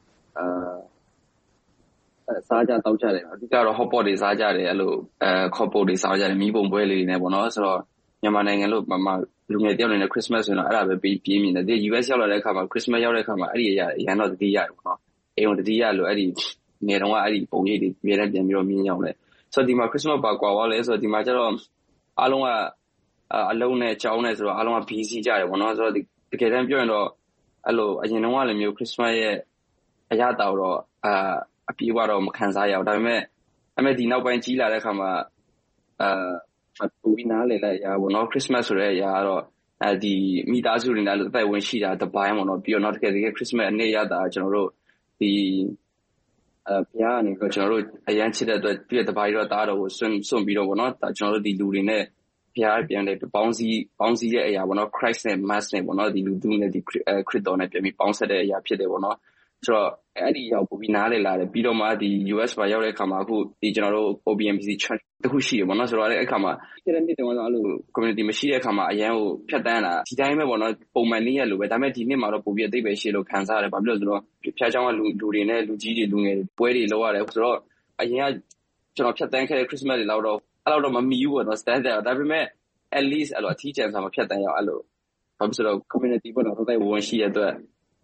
စားကြတောက်ကြတယ်အဓိကတော့ hot pot တွေစားကြတယ်အဲ့လိုhot pot တွေစားကြတယ်မီးပုံပွဲလေးတွေနဲ့ပေါ့နော်ဆိုတော့မြန်မာနိုင်ငံလို့လူငယ်တယောက်အနေနဲ့ Christmas ဆိုတော့အဲ့ဒါပဲပြေးမြင်တယ်ဒီ US ရောက်လာတဲ့အခါမှာ Christmas ရောက်တဲ့အခါမှာအဲ့ဒီရန်တော့တတိယပေါ့နော်အိမ်ဝင်တတိယလို့အဲ့ဒီနေတော့အဲ့ဒီပုံရိပ်တွေအများနဲ့ပြန်ပြီးတော့မြင်ရောက်တယ်ဆိုတော့ဒီမှာ Christmas ပါကွာသွားလဲဆိုတော့ဒီမှာကျတော့အားလုံးကအလုံးနဲ့ကြောင်းနဲ့ဆိုတော့အားလုံးက busy ကြတယ်ပေါ့နော်ဆိုတော့တကယ်တမ်းပြောရင်တော့အဲ့လိုအရင်တုန်းကလည်းမျိုး Christmas ရဲ့အရာတော်တော့အပြေးတော့မခံစားရအောင်ဒါပေမဲ့ဒီနောက်ပိုင်းကြီးလာတဲ့အခါမှာပူပြီးနားလေလိုက်ရပါတော့ Christmas ဆိုတဲ့အရာကတော့ဒီမိသားစုတွေနဲ့အသက်ဝင်ရှိတာတပိုင်းပေါ့နော်ပြီးတော့နောက်တကယ် Christmas အနည်းရတာကျွန်တော်တို့ဒီဘုရားကနေပြီးကျွန်တော်တို့အရန်ချစ်တဲ့အတွက်ပြည့်တပိုင်းတော့တားတော့ကိုစွန့်ပြီးတော့ပေါ့နော်ကျွန်တော်တို့ဒီလူတွေနဲ့ဘုရားပြန်လေပေါင်းစည်းတဲ့အရာပေါ့နော် Christ နဲ့ Mass နဲ့ပေါ့နော်ဒီလူသူနဲ့ဒီခရစ်တော်နဲ့ပြန်ပြီးပေါင်းဆက်တဲ့အရာဖြစ်တယ်ပေါ့နော်ဆိုတော့အဲ့ဒီရောက်ပို့ပြီးနားလေလာတယ်ပြီးတော့မှဒီ US မှာရောက်တဲ့အခါမှာအခုဒီကျွန်တော်တို့ OBMPC Church တခုရှိတယ်ပေါ့နော်ဆိုတော့အဲ့အခါမှာဒီနေ့တုန်းကအဲ့လို community မရှိတဲ့အခါမှာအရန်ကိုဖြတ်တန်းလာဒီတိုင်းပဲပေါ့နော်ပုံမှန်နည်းရလို့ပဲဒါပေမဲ့ဒီနှစ်မှာတော့ပို့ပြီးအသိပဲရှိလို့ခံစားရတယ်ဘာဖြစ်လို့ဆိုတော့ဖျားချောင်းကလူတွေနဲ့လူကြီးတွေလူငယ်တွေပွဲတွေလုပ်ရတယ်ဆိုတော့အရင်ကကျွန်တော်ဖြတ်တန်းခဲ့တဲ့ Christmas တွေလောက်တော့အဲ့လောက်တော့မမီဘူးပေါ့နော် standard ဒါပေမဲ့ at least အဲ့လိုအထီးကျန်စာမဖြတ်တန်းရအောင်အဲ့လိုဘာဖြစ်လို့ community ပေါ့နော်တော့တိုင်ဝင်ရှိရတဲ့အတွက်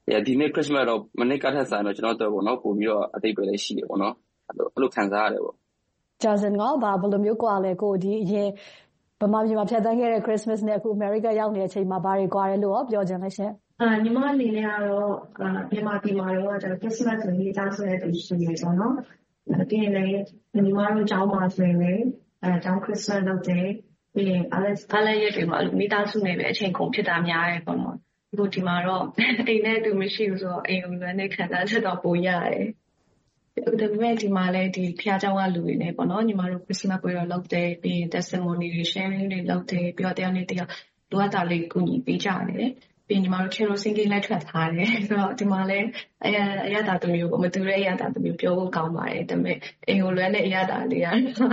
ဒီနေ့ Christmas တော့မနေ့ကထက်ဆိုင်တော့ကျွန်တော်တို့ပေါ့နော်ပို့ပြီးတော့အတိတ်ပဲလည်းရှိတယ်ပေါ့နော်အဲ့လိုခံစားရတယ်ပေါ့ Johnson ကဘယ်လိုမျိုးကွာလဲကိုဒီအရင်ဗမာပြည်မှာဖြတ်သန်းခဲ့တဲ့ Christmas နဲ့အခု America ရောက်နေတဲ့အချိန်မှာဘာတွေကွာတယ်လို့ပြောချင်လဲရှင်ညီမအနေနဲ့ကတော့မြန်မာပြည်မှာတော့ကျွန်တော် Christmas ကိုရေးသားဆွဲတဲ့သူရှိနေကြနော်ပြီးရင်လည်းညီမတို့ကျောင်းမှာဆိုရင်လည်းကျောင်း Christmas လုပ်တယ်ပြီးရင်အားလည်းရက်တွေမှာမိသားစုနဲ့ပဲအချိန်ကုန်ဖြစ်တာများတယ်ပေါ့နော်ဒီဒီမှာတော့အိမ်နဲ့သူမရှိဘူးဆိုတော့အိမ်ကိုလည်းနေခံစားချက်တော့ပိုရတယ်ဒါပေမဲ့ဒီမှာလည်းဒီဖျားเจ้าကလူတွေနဲ့ပေါ့နော်ညီမတို့ Christmas ပွဲတော်လုပ်တယ်ပြီးရင် testimony တွေ sharing တွေလုပ်တယ်ပြီးတော့တယောက်နဲ့တယောက်လိုအပ်တာလေးကူညီပေးကြတယ်ပြီးညီမတို့ Carol Singing လည်းထွက်ထားတယ်ဆိုတော့ဒီမှာလည်းအရသာတမျိုးပေါ့မတူတဲ့အရသာတမျိုးပြောဖို့ကောင်းပါတယ်ဒါပေမဲ့အိမ်ကိုလွယ်တဲ့အရသာလေး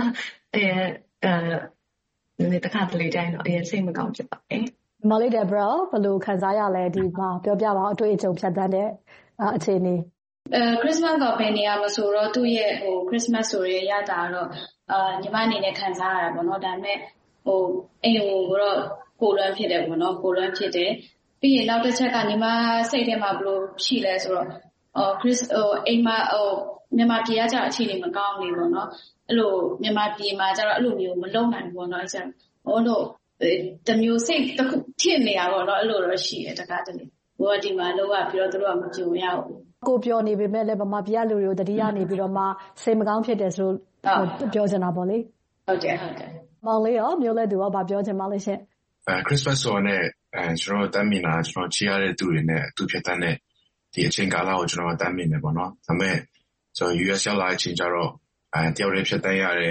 ရတယ်တခါတလေတိုင်းတော့အရင်စိတ်မကောင်းဖြစ်ပါတယ် Molly Deborah ဘယ်လိုခံစားရလဲဒီမှာပြောပြပါအတွေ့အကြုံဖြတ်သန်းတဲ့အခြေအနေ Christmas ကဘယ်နေရာမှာဆိုတော့သူ့ရဲ့Christmas ဆိုရဲရတာတော့ညီမအနေနဲ့ခံစားရတာပေါ့နော်ဒါပေမဲ့အိမ်ကိုတော့ကိုလွမ်းဖြစ်တယ်ပေါ့နော်ကိုလွမ်းဖြစ်တယ်ပြီးရင်နောက်တစ်ချက်ကညီမစိတ်ထဲမှာဘယ်လိုရှိလဲဆိုတော့အိမ်မှာမြန်မာပြည်ကကြအခြေအနေမကောင်းနေပေါ့နော်အဲ့လိုမြန်မာပြည်မှာကြတော့အဲ့လိုမျိုးမလုံနိုင်ဘူးပေါ့နော်အဲ့ဒါလို့တမျိုးစိတ်တစ်ခုဖြစ်နေရပေါ့နော်အဲ့လိုတော့ရှိတယ်တကားတလေဘောဒီမှာလောက်ပြီးတော့သူတို့ကမကြုံရဘူးကိုပြောနေပေမဲ့လည်းဗမာပြည်ကလူတွေကိုတတိယနေပြီးတော့မှစိတ်မကောင်းဖြစ်တယ်ဆိုလို့ပြောချင်တာပေါ့လေဟုတ်တယ်မောင်လေးရောမျိုးလဲသူရောဗာပြောချင်ပါလိမ့်ရှင် Christmas ဆိုတော့ကျွန်တော်တမ်းမြင်တာကျွန်တော်ချီရတဲ့သူတွေနဲ့သူဖြစ်တဲ့ဒီအချိန်ကာလကိုကျွန်တော်တမ်းမြင်နေပေါ့နော်ဒါပေမဲ့ဆို US ရောက်လာတဲ့အချိန်ကျတော့တယောက်တည်းဖြစ်တဲ့ရတယ်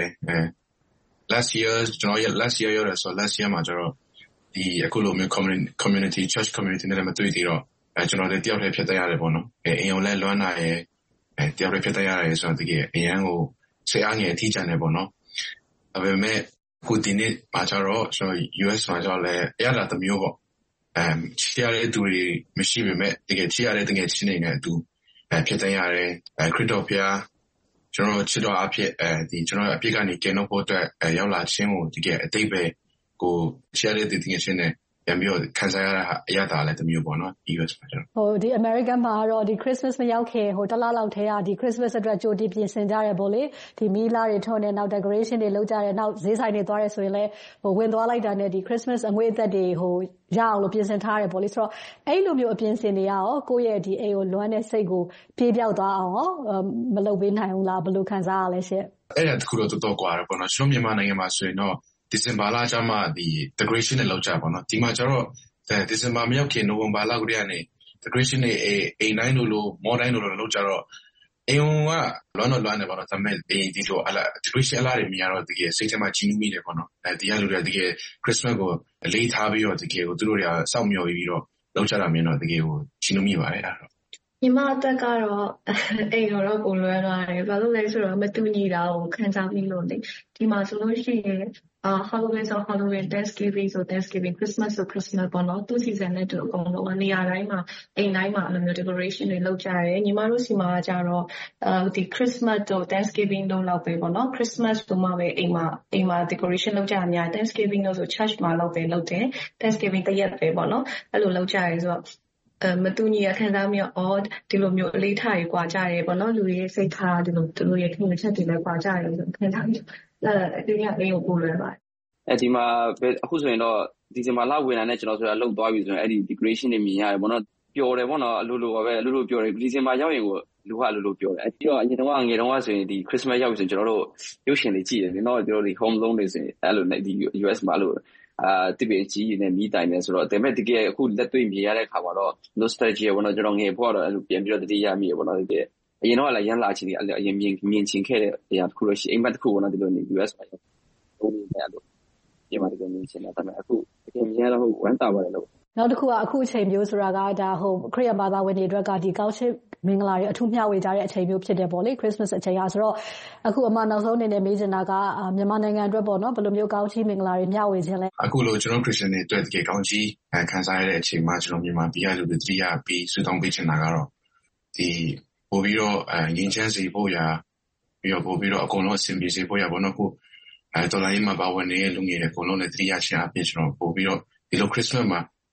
last year ကျွန်တော် last year ရောက်တယ်ဆို last year မှာကျတော့ဒီအခုလိုမျိုး community church community နဲ့မတွေ့သေးတော့ကျွန်တော်လည်းတယောက်တည်းဖြစ်တဲ့ရတယ်ပေါ့နော်အိမ်အောင်လည်းလွမ်းလာရဲတယောက်တည်းဖြစ်တဲ့ရတယ်ဆိုတော့တကယ်အရန်ကိုစိတ်အားငယ်ထိကြတယ်ပေါ့နော်ဒါပေမဲ့ခုဒီနေ့မှာကျတော့ကျွန်တော် US မှာကျတော့လည်းအရသာတစ်မျိုးပေါ့ချီရတဲ့သူတွေမရှိပေမဲ့တကယ်ချီရတဲ့တကယ်ချင်းနေတဲ့အတူဖြစ်တဲ့ရတယ်ခရစ်တော်ဘုရားကျွန်တော်ချစ်တော်အဖြစ်ဒီကျွန်တော်အပြစ်ကနေကယ်နှုတ်ဖို့အတွက်ရောက်လာခြင်းကိုဒီကအတိတ်ပဲကိုချီရတဲ့တကယ်ချင်းနေပြန်ပြီးတော့ခံစားရတာအရသာလည်းတစ်မျိုးပေါ့နော် US မှာကျတော့ဒီ American မှာတော့ဒီ Christmas မရောက်ခင်တလလောက်ထဲကဒီ Christmas အတွက်ကြိုတင်ပြင်ဆင်ကြတယ်ပေါ့လေဒီမီးလာတွေထွန်းနေနောက် decoration တွေလုပ်ကြတယ်နောက်ဈေးဆိုင်တွေသွားရဲဆိုရင်လည်းဝင်သွားလိုက်တာနဲ့ဒီ Christmas အငွေအသက်တွေရအောင်လို့ပြင်ဆင်ထားတယ်ပေါ့လေဆိုတော့အဲ့လိုမျိုးအပြင်ဆင်တွေရောကိုယ့်ရဲ့ဒီအိမ်ကိုလွမ်းတဲ့စိတ်ကိုပြေးပြောက်သွားအောင်မလုပ်ပေးနိုင်ဘူးလားဘယ်လိုခံစားရလဲရှင့်အဲ့ဒါတခုတော့တော်တော်ကွာတယ်ပေါ့နော်ကျွန်တော်မြန်မာနိုင်ငံမှာဆိုရင်တော့ဒီဇင်ဘာလကျမှဒီ decoration နဲ့လောက်ကြပါတော့ဒီမှာကျတော့ဒီဇင်ဘာမရောက်ခင်နိုဝင်ဘာလကတည်းကနေ decoration နဲ့အိမ်တိုင်းလိုမော်တိုင်းလိုလောက်ကြတော့အိမ်ကလွမ်းနေပါတော့ဒါပေမဲ့ဒီလိုdecoration အလားတွေမြင်ရတော့တကယ်စိတ်ထဲမှာကြီးမိတယ်ပေါ့နော်ဒီကလူတွေတကယ် Christmas ကိုအလေးထားပြီးတော့တကယ်ကိုသူတို့တွေကစောင့်မျှော်ပြီးတော့လောက်ကြတာမြင်တော့တကယ်ကိုကြီးမိပါတယ်အဲ့တော့ညီမအသက်ကတော့အိမ်တော့ကိုလွဲသွားတယ်ဘာလို့လဲဆိုတော့မတူညီတာကိုခံစားပြီးလို့လေဒီမှာဆိုလို့ရှိရင်Halloween ဆို Halloween Thanksgiving ဆို Thanksgiving Christmas ဆို Christmas ပေါ့နော်သူ season နဲ့တူအကုန်လုံးနေရာတိုင်းမှာအိမ်တိုင်းမှာအဲ့လိုမျိုး decoration တွေလုပ်ကြတယ်ညီမတို့စီမှာကြတော့ဒီ Christmas တို့ Thanksgiving တို့လောက်ပဲပေါ့နော် Christmas တို့မှပဲအိမ်မှာ decoration လုပ်ကြအများ Thanksgiving တို့ဆို church မှာလောက်ပဲလုပ်တယ် Thanksgiving တရက်ပဲပေါ့နော်အဲ့လိုလုပ်ကြရဲဆိုတော့မတူညီရခံစားမိတော့ဒီလိုမျိုးအလေးထားရေးကွာကြရဲပေါ့နော်လူရဲ့စိတ်ထားဒီလိုသူတို့ရဲ့ခံယူချက်တွေလည်းကွာကြရဲဆိုခံစားမိဒီကအိမ်ကိုပို့လွယ်ပါတယ်ဒီမှာအခုဆိုရင်တော့ဒီဇင်ဘာလဝင်လာတဲ့ကျွန်တော်ဆိုတာလောက်သွားပြီဆိုရင်အဲ့ဒီ decoration တွေမြင်ရတယ်ပေါ့နော်ပျော်တယ်ပေါ့နော်အလိုလိုပဲအလိုလိုပျော်တယ်ဒီဇင်ဘာရောက်ရင်ကိုလူကအလိုလိုပျော်တယ်ပြီးတော့အရင်တော့ငယ်တုန်းကဆိုရင်ဒီ Christmas ရောက်ပြီဆိုရင်ကျွန်တော်တို့ရုပ်ရှင်တွေကြည့်တယ်နော်ကျွန်တော်တို့ဒီ home zone တွေဆိုရင်အဲ့လိုဒီ US မှာလို့တိပင်ကြီးနဲ့မီးတိုင်နေဆိုတော့ဒါပေမဲ့တကယ်အခုလက်တွေ့မြင်ရတဲ့အခါမှာတော့ nostalgia ပေါ့နော်ကျွန်တော်ငယ်ဖို့တော့အဲ့လိုပြန်ပြီးတော့တတိယမိရပေါ့နော်တကယ်အရင်တော့လည်းရန်လာချင်တယ်အရင်မြင်ချင်ခဲ့တဲ့အရာတစ်ခုလို့ရှိအိမ်မက်တစ်ခုပေါ့နော်ဒီလိုနေ US မှာဟုတ်တယ်အဲ့လိုဒီမှာတကယ်မြင်ချင်တာဒါပေမဲ့အခုတကယ်မြင်ရတော့ဝမ်းသာပါတယ်လို့နောက်တစ်ခုကအခုအချိန်မျိုးဆိုတာကဒါခရစ်ယာန်ဘာသာဝင်တွေအတွက်ကဒီကောင်းချစ်မင်္ဂလာတွေအထူးမျှဝေကြတဲ့အချိန်မျိုးဖြစ်တယ်ပေါ့လေ Christmas အချိန်ဟာဆိုတော့အခုအမှနောက်ဆုံးအနေနဲ့မေးချင်တာကမြန်မာနိုင်ငံအတွက်ပေါ့နော်ဘယ်လိုမျိုးကောင်းချီးမင်္ဂလာတွေမျှဝေခြင်းလဲအခုလိုကျွန်တော် Christian တွေအတွက်တကယ်ကောင်းချီးခံစားရတဲ့အချိန်မှာကျွန်တော်မြန်မာပြည်ကလူတွေတရိယာပြီးဆွေးတောင်းပေးချင်တာကတော့ဒီပို့ပြီးတော့ငင်းချမ်းစီဖို့ရာပြီးတော့ပို့ပြီးတော့အကုန်လုံးအဆင်ပြေစေဖို့ရာပေါ့နော်ခုတော်လိုင်းမှာပါဝင်နေတဲ့လူငယ်တွေအကုန်လုံးနဲ့တရိယာချင်းအပြည့်ကျွန်တော်ပို့ပြီးတော့ဒီလို Christmas မှာ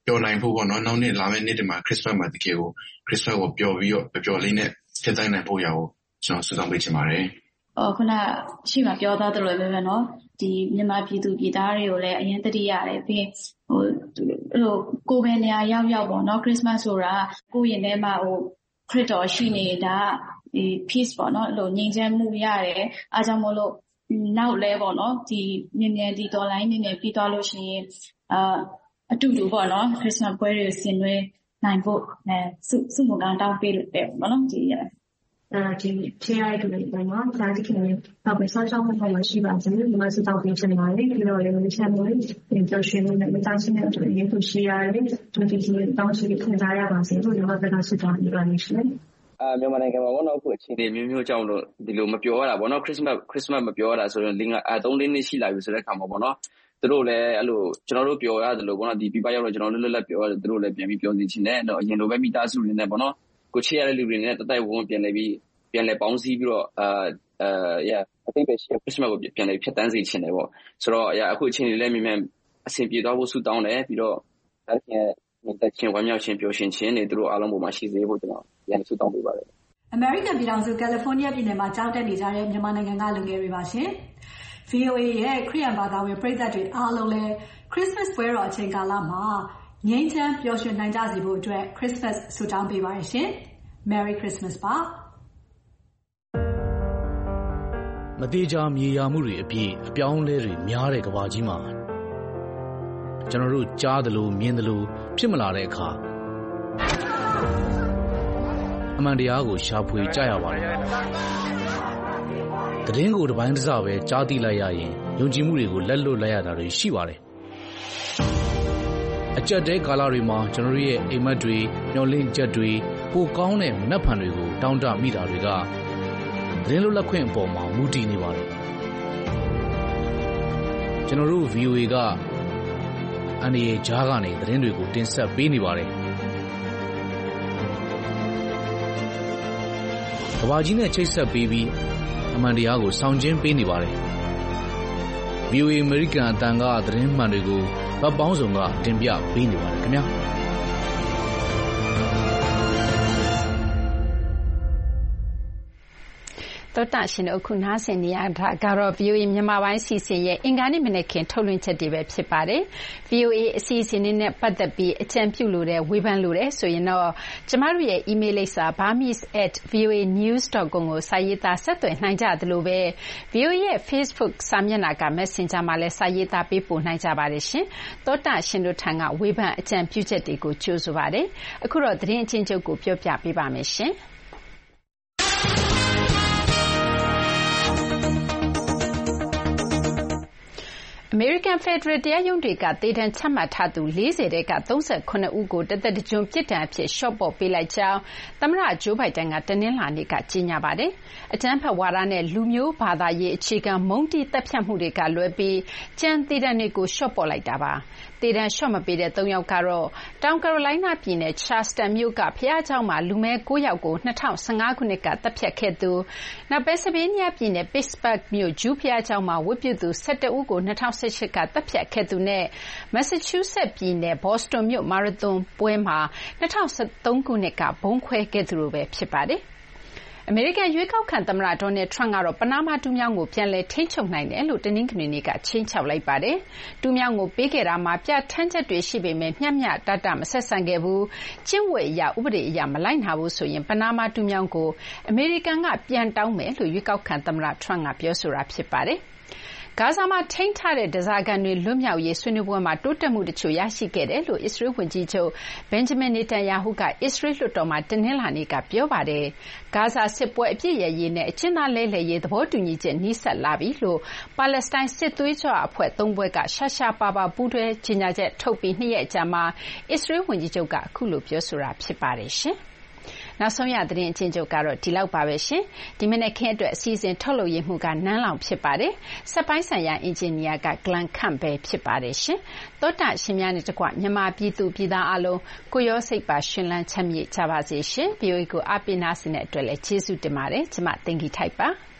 ပြောနိုင်ဖို့ပေါ့နော်နောက်နေ့လာမယ့်နေ့တွေမှာ Christmas မှာတကယ်ကို Christmas ကိုပျော်ပြီးတော့ပျော်လေးနဲ့ဖြစ်တိုင်းနိုင်ဖို့ရအောင်ကျွန်တော်ဆုတောင်းပေးချင်ပါတယ်ခုနရှိမှပြောသားတယ်လို့ပဲနော်ဒီမြန်မာပြည်သူပြည်သားတွေကိုလည်းအရင်တတိရတယ်ပြီးရင်ကိုယ်ပဲနေရာရောက်ပေါ့နော် Christmas ဆိုတာကိုယ့်ရင်ထဲမှာခရစ်တော်ရှိနေတာဒီ peace ပေါ့နော်ငြိမ်းချမ်းမှုရတယ်အားကြောင့်မို့လို့နောက်လဲပေါ့နော်ဒီမြန်ဒီဒေါ်လာမြင်ပြီးသွားလို့ရှိရင်အတူတူပေါ့နော် Christmas ပွဲတွေဆင်နွှဲနိုင်ဖို့စုမကန်တောင်းပေးလို့တယ်ပေါ့နော်ဒီချေရတဲ့လူတွေမှာဒါတခင်တော့ပဲဆောင်းချောင်းမှမရှိပါဘူးဒီမှာစတောက်ပြင်ချင်ပါတယ်ပြီးတော့လည်းချက်မို့ဒီကျော်ရှင်နဲ့မသားချင်းနဲ့တူရေးသူရှိရတယ်သူဒီတောင်းရှိခံစားရပါစေလို့ဒီမှာကတော့စစ်တောင်းနေပါလိမ့်ရှင်မြန်မာနိုင်ငံမှာပေါ့နော်အခုအခြေအနေမျိုးမျိုးကြောင့်လို့ဒီလိုမပြောရတာပေါ့နော် Christmas မပြောရတာဆိုရင်3-4နှစ်ရှိလာပြီဆိုတဲ့ခါမှာပေါ့နော်သူတို့လည်းအဲ့လိုကျွန်တော်တို့ပြောရတယ်လို့ပေါ့နော်ဒီပြပရောက်တော့ကျွန်တော်လွတ်လပ်ပြောရတယ်သူတို့လည်းပြန်ပြီးပြောစီချင်တယ်တော့အရင်လိုပဲမိသားစုတွေနဲ့ပေါ့နော်ကိုချစ်ရတဲ့လူတွေနဲ့တိုက်ဝန်းပြန်လဲပေါင်းစည်းပြီးတော့အသိပဲရှိ Christmas ကိုပြန်လဲဖြတ်တန်းစေချင်တယ်ပေါ့ဆိုတော့အခုအချိန်လေးလည်းမြန်အဆင်ပြေသွားဖို့ဆုတောင်းတယ်ပြီးတော့အဲ့ဒီတက်ချင်းဝမ်းမြောက်ခြင်းပျော်ရွှင်ခြင်းတွေသူတို့အားလုံးပေါ်မှာရှိစေဖို့ကျွန်တော်ရန်ဆုတောင်းပေးပါတယ်အမေရိကန်ပြည်ထောင်စုကယ်လီဖိုးနီးယားပြည်နယ်မှာကျောင်းတက်နေကြတဲ့မြန်မာနိုင်ငံကလူငယ်တွေပါရှင် VOA ရဲ့ခရစ်ယာန်ဘာသာဝင်ပရိသတ်တွေအားလုံးလည်း Christmas ပွဲတော်အချိန်ကာလမှာငြိမ်းချမ်းပျော်ရွှင်နိုင်ကြစေဖို့အတွက် Christmas ဆုတောင်းပေးပါရရှင် Merry Christmas ပါမတိကျမြေယာမှုတွေအပြည့်အပြောင်းလဲတွေများတဲ့ကမ္ဘာကြီးမှာကျွန်တော်တို့ကြားသလိုမြင်သလိုဖြစ်မလာတဲ့အခါအမှန်တရားကိုရှာဖွေကြရပါတယ်။သတင်းကိုတစ်ပိုင်းတစ်စပဲကြားသိလိုက်ရရင်ယုံကြည်မှုတွေကိုလက်လွတ်လိုက်ရတာတွေရှိပါတယ်။အကြက်တဲကာလတွေမှာကျွန်တော်တို့ရဲ့အိမ်မက်တွေမျောလင့်ချက်တွေပိုကောင်းတဲ့မနှက်ဖန်တွေကိုတောင်းတမိတာတွေကသတင်းလွတ်လပ်ခွင့်အပေါ်မှာမူတည်နေပါတယ်။ကျွန်တော်တို့ VOA ကအန်ဒီရဲ့ဂျားကနေသတင်းတွေကိုတင်ဆက်ပေးနေပါတယ်။ကဘာကြီးနဲ့ချိတ်ဆက်ပေးပြီးအမှန်တရားကိုဆောင်ကျဉ်ပေးနေပါတယ်။ VOA American အတန်ကသတင်းမှန်တွေကိုဗတ်ပေါင်းစုံကတင်ပြပေးနေပါတယ်ခင်ဗျာ။တောတာရှင်တို့ခုနားဆင်နေရတာကတော့ VOA မြန်မာပိုင်းစီစဉ်ရဲ့အင်္ဂါနေ့မနေ့ခင်ထုတ်လွှင့်ချက်တွေပဲဖြစ်ပါတယ်။ VOA အစီအစဉ်နဲ့ပတ်သက်ပြီးအကြံပြုလို့တဲ့ဝေဖန်လို့တဲ့ဆိုရင်တော့ကျမတို့ရဲ့ email လိပ်စာ burmese@voanews.com ကိုစာရေးသားဆက်သွယ်နိုင်ကြသလိုပဲ VOA ရဲ့ Facebook စာမျက်နှာက Messenger မှာလည်းစာရေးသားပေးပို့နိုင်ကြပါတယ်ရှင်။တောတာရှင်တို့ထံကဝေဖန်အကြံပြုချက်တွေကိုကြိုဆိုပါတယ်။အခုတော့သတင်းအချင်းချုပ်ကိုပြောပြပေးပါမယ်ရှင်။အမေရိကန်ဖက်ဒရယ်တရားရုံးတွေကသေဒဏ်ချမှတ်ထားသူ40ထဲက39ဦးကိုတသက်တကျွန်းပြစ်ဒဏ်အဖြစ်လျှော့ပေါ့ပေးလိုက်ကြောင်းသမ္မတဂျိုးဘိုင်ဒန်ကတနင်္လာနေ့ကကြေညာပါတယ်။အကြမ်းဖက်ဝါဒနဲ့လူမျိုးဘာသာရေးအခြေခံမုန်းတီးတပ်ဖြတ်မှုတွေကလွဲပြီးကြမ်းသေဒဏ်တွေကိုလျှော့ပေါ့လိုက်တာပါ။သေဒဏ်လျှော့မပေးတဲ့3ယောက်ကတော့တောင်ကာရိုလိုင်းနားပြည်နယ် Charleston မြို့ကဘုရားကျောင်းမှာလူမဲ9ယောက်ကို2015ခုနှစ်ကတပ်ဖြတ်ခဲ့သူနောက်ပန်ဆယ်ဗေးနီးယားပြည်နယ် Pittsburgh မြို့ဂျူးဘုရားကျောင်းမှာဝတ်ပြုသူ17ဦးကို2018ကတပ်ဖြတ်ခဲ့သူနဲ့ Massachusetts ပြည်နယ် Boston မြို့မာရသွန်ပွဲမှာ2013ခုနှစ်ကဗုံးခွဲခဲ့သူတို့ပဲဖြစ်ပါတယ်။အမေရိကန်ရွေးကောက်ခံသမ္မတ Donald Trump ကတော့ပနားမားတူးမြောင်းကိုပြန်လည်ထိန်းချုပ်နိုင်တယ်လို့တနင်္ဂနွေနေ့ကခြိမ်းခြောက်လိုက်ပါတယ်။တူးမြောင်းကိုပေးခဲ့တာမှာပြဋ္ဌာန်းချက်တွေရှိပေမဲ့မျှမျှတတမဆက်ဆံခဲ့ဘူး။ကျင့်ဝတ်အရဥပဒေအရမလိုက်နာဘူးဆိုရင်ပနားမားတူးမြောင်းကိုအမေရိကန်ကပြန်တောင်းမယ်လို့ရွေးကောက်ခံသမ္မတ Trump ကပြောဆိုတာဖြစ်ပါတယ်။ဂါဇာမှာထိန်းထားတဲ့ဓားစာခံတွေလွတ်မြောက်ရေးဆွေးနွေးပွဲမှာတိုးတက်မှုတချို့ရရှိခဲ့တယ်လို့အစ္စရေးဝန်ကြီးချုပ် Benjamin Netanyahu ကအစ္စရေးလွှတ်တော်မှာတနင်္လာနေ့ကပြောပါတယ်။ဂါဇာစစ်ပွဲအပြည့်ရရေးနဲ့အကျဉ်းသားလဲလှယ်ရေးသဘောတူညီချက်နီးစပ်လာပြီလို့ပါလက်စတိုင်းစစ်သွေးကြွအဖွဲ့3ဘွဲ့ကရှားရှားပါပါပူးတွဲကြေညာချက်ထုတ်ပြီး2ရက်အကြာမှာအစ္စရေးဝန်ကြီးချုပ်ကအခုလိုပြောဆိုတာဖြစ်ပါတယ်ရှင်။နောက်ဆုံးရသတင်းအချင်းချုပ်ကတော့ဒီလောက်ပါပဲရှင်ဒီမနေ့ခင်းအတွက်အစီအစဉ်ထုတ်လုပ်ရမှုကနန်းလောင်ဖြစ်ပါတယ်စက်ပိုင်းဆိုင်ရာအင်ဂျင်နီယာကဂလန်ခန့်ပဲဖြစ်ပါတယ်ရှင်သောတာရှင်များနဲ့တကွမြန်မာပြည်သူပြည်သားအလုံးကိုရောစိတ်ပါရှင်လန်းချမ်းမြေ့ကြပါစေရှင် VOA ကိုအားပေးနာဆင်တဲ့အတွက်လည်းကျေးဇူးတင်ပါတယ်ကျွန်မတင်ကြီးထိုက်ပါ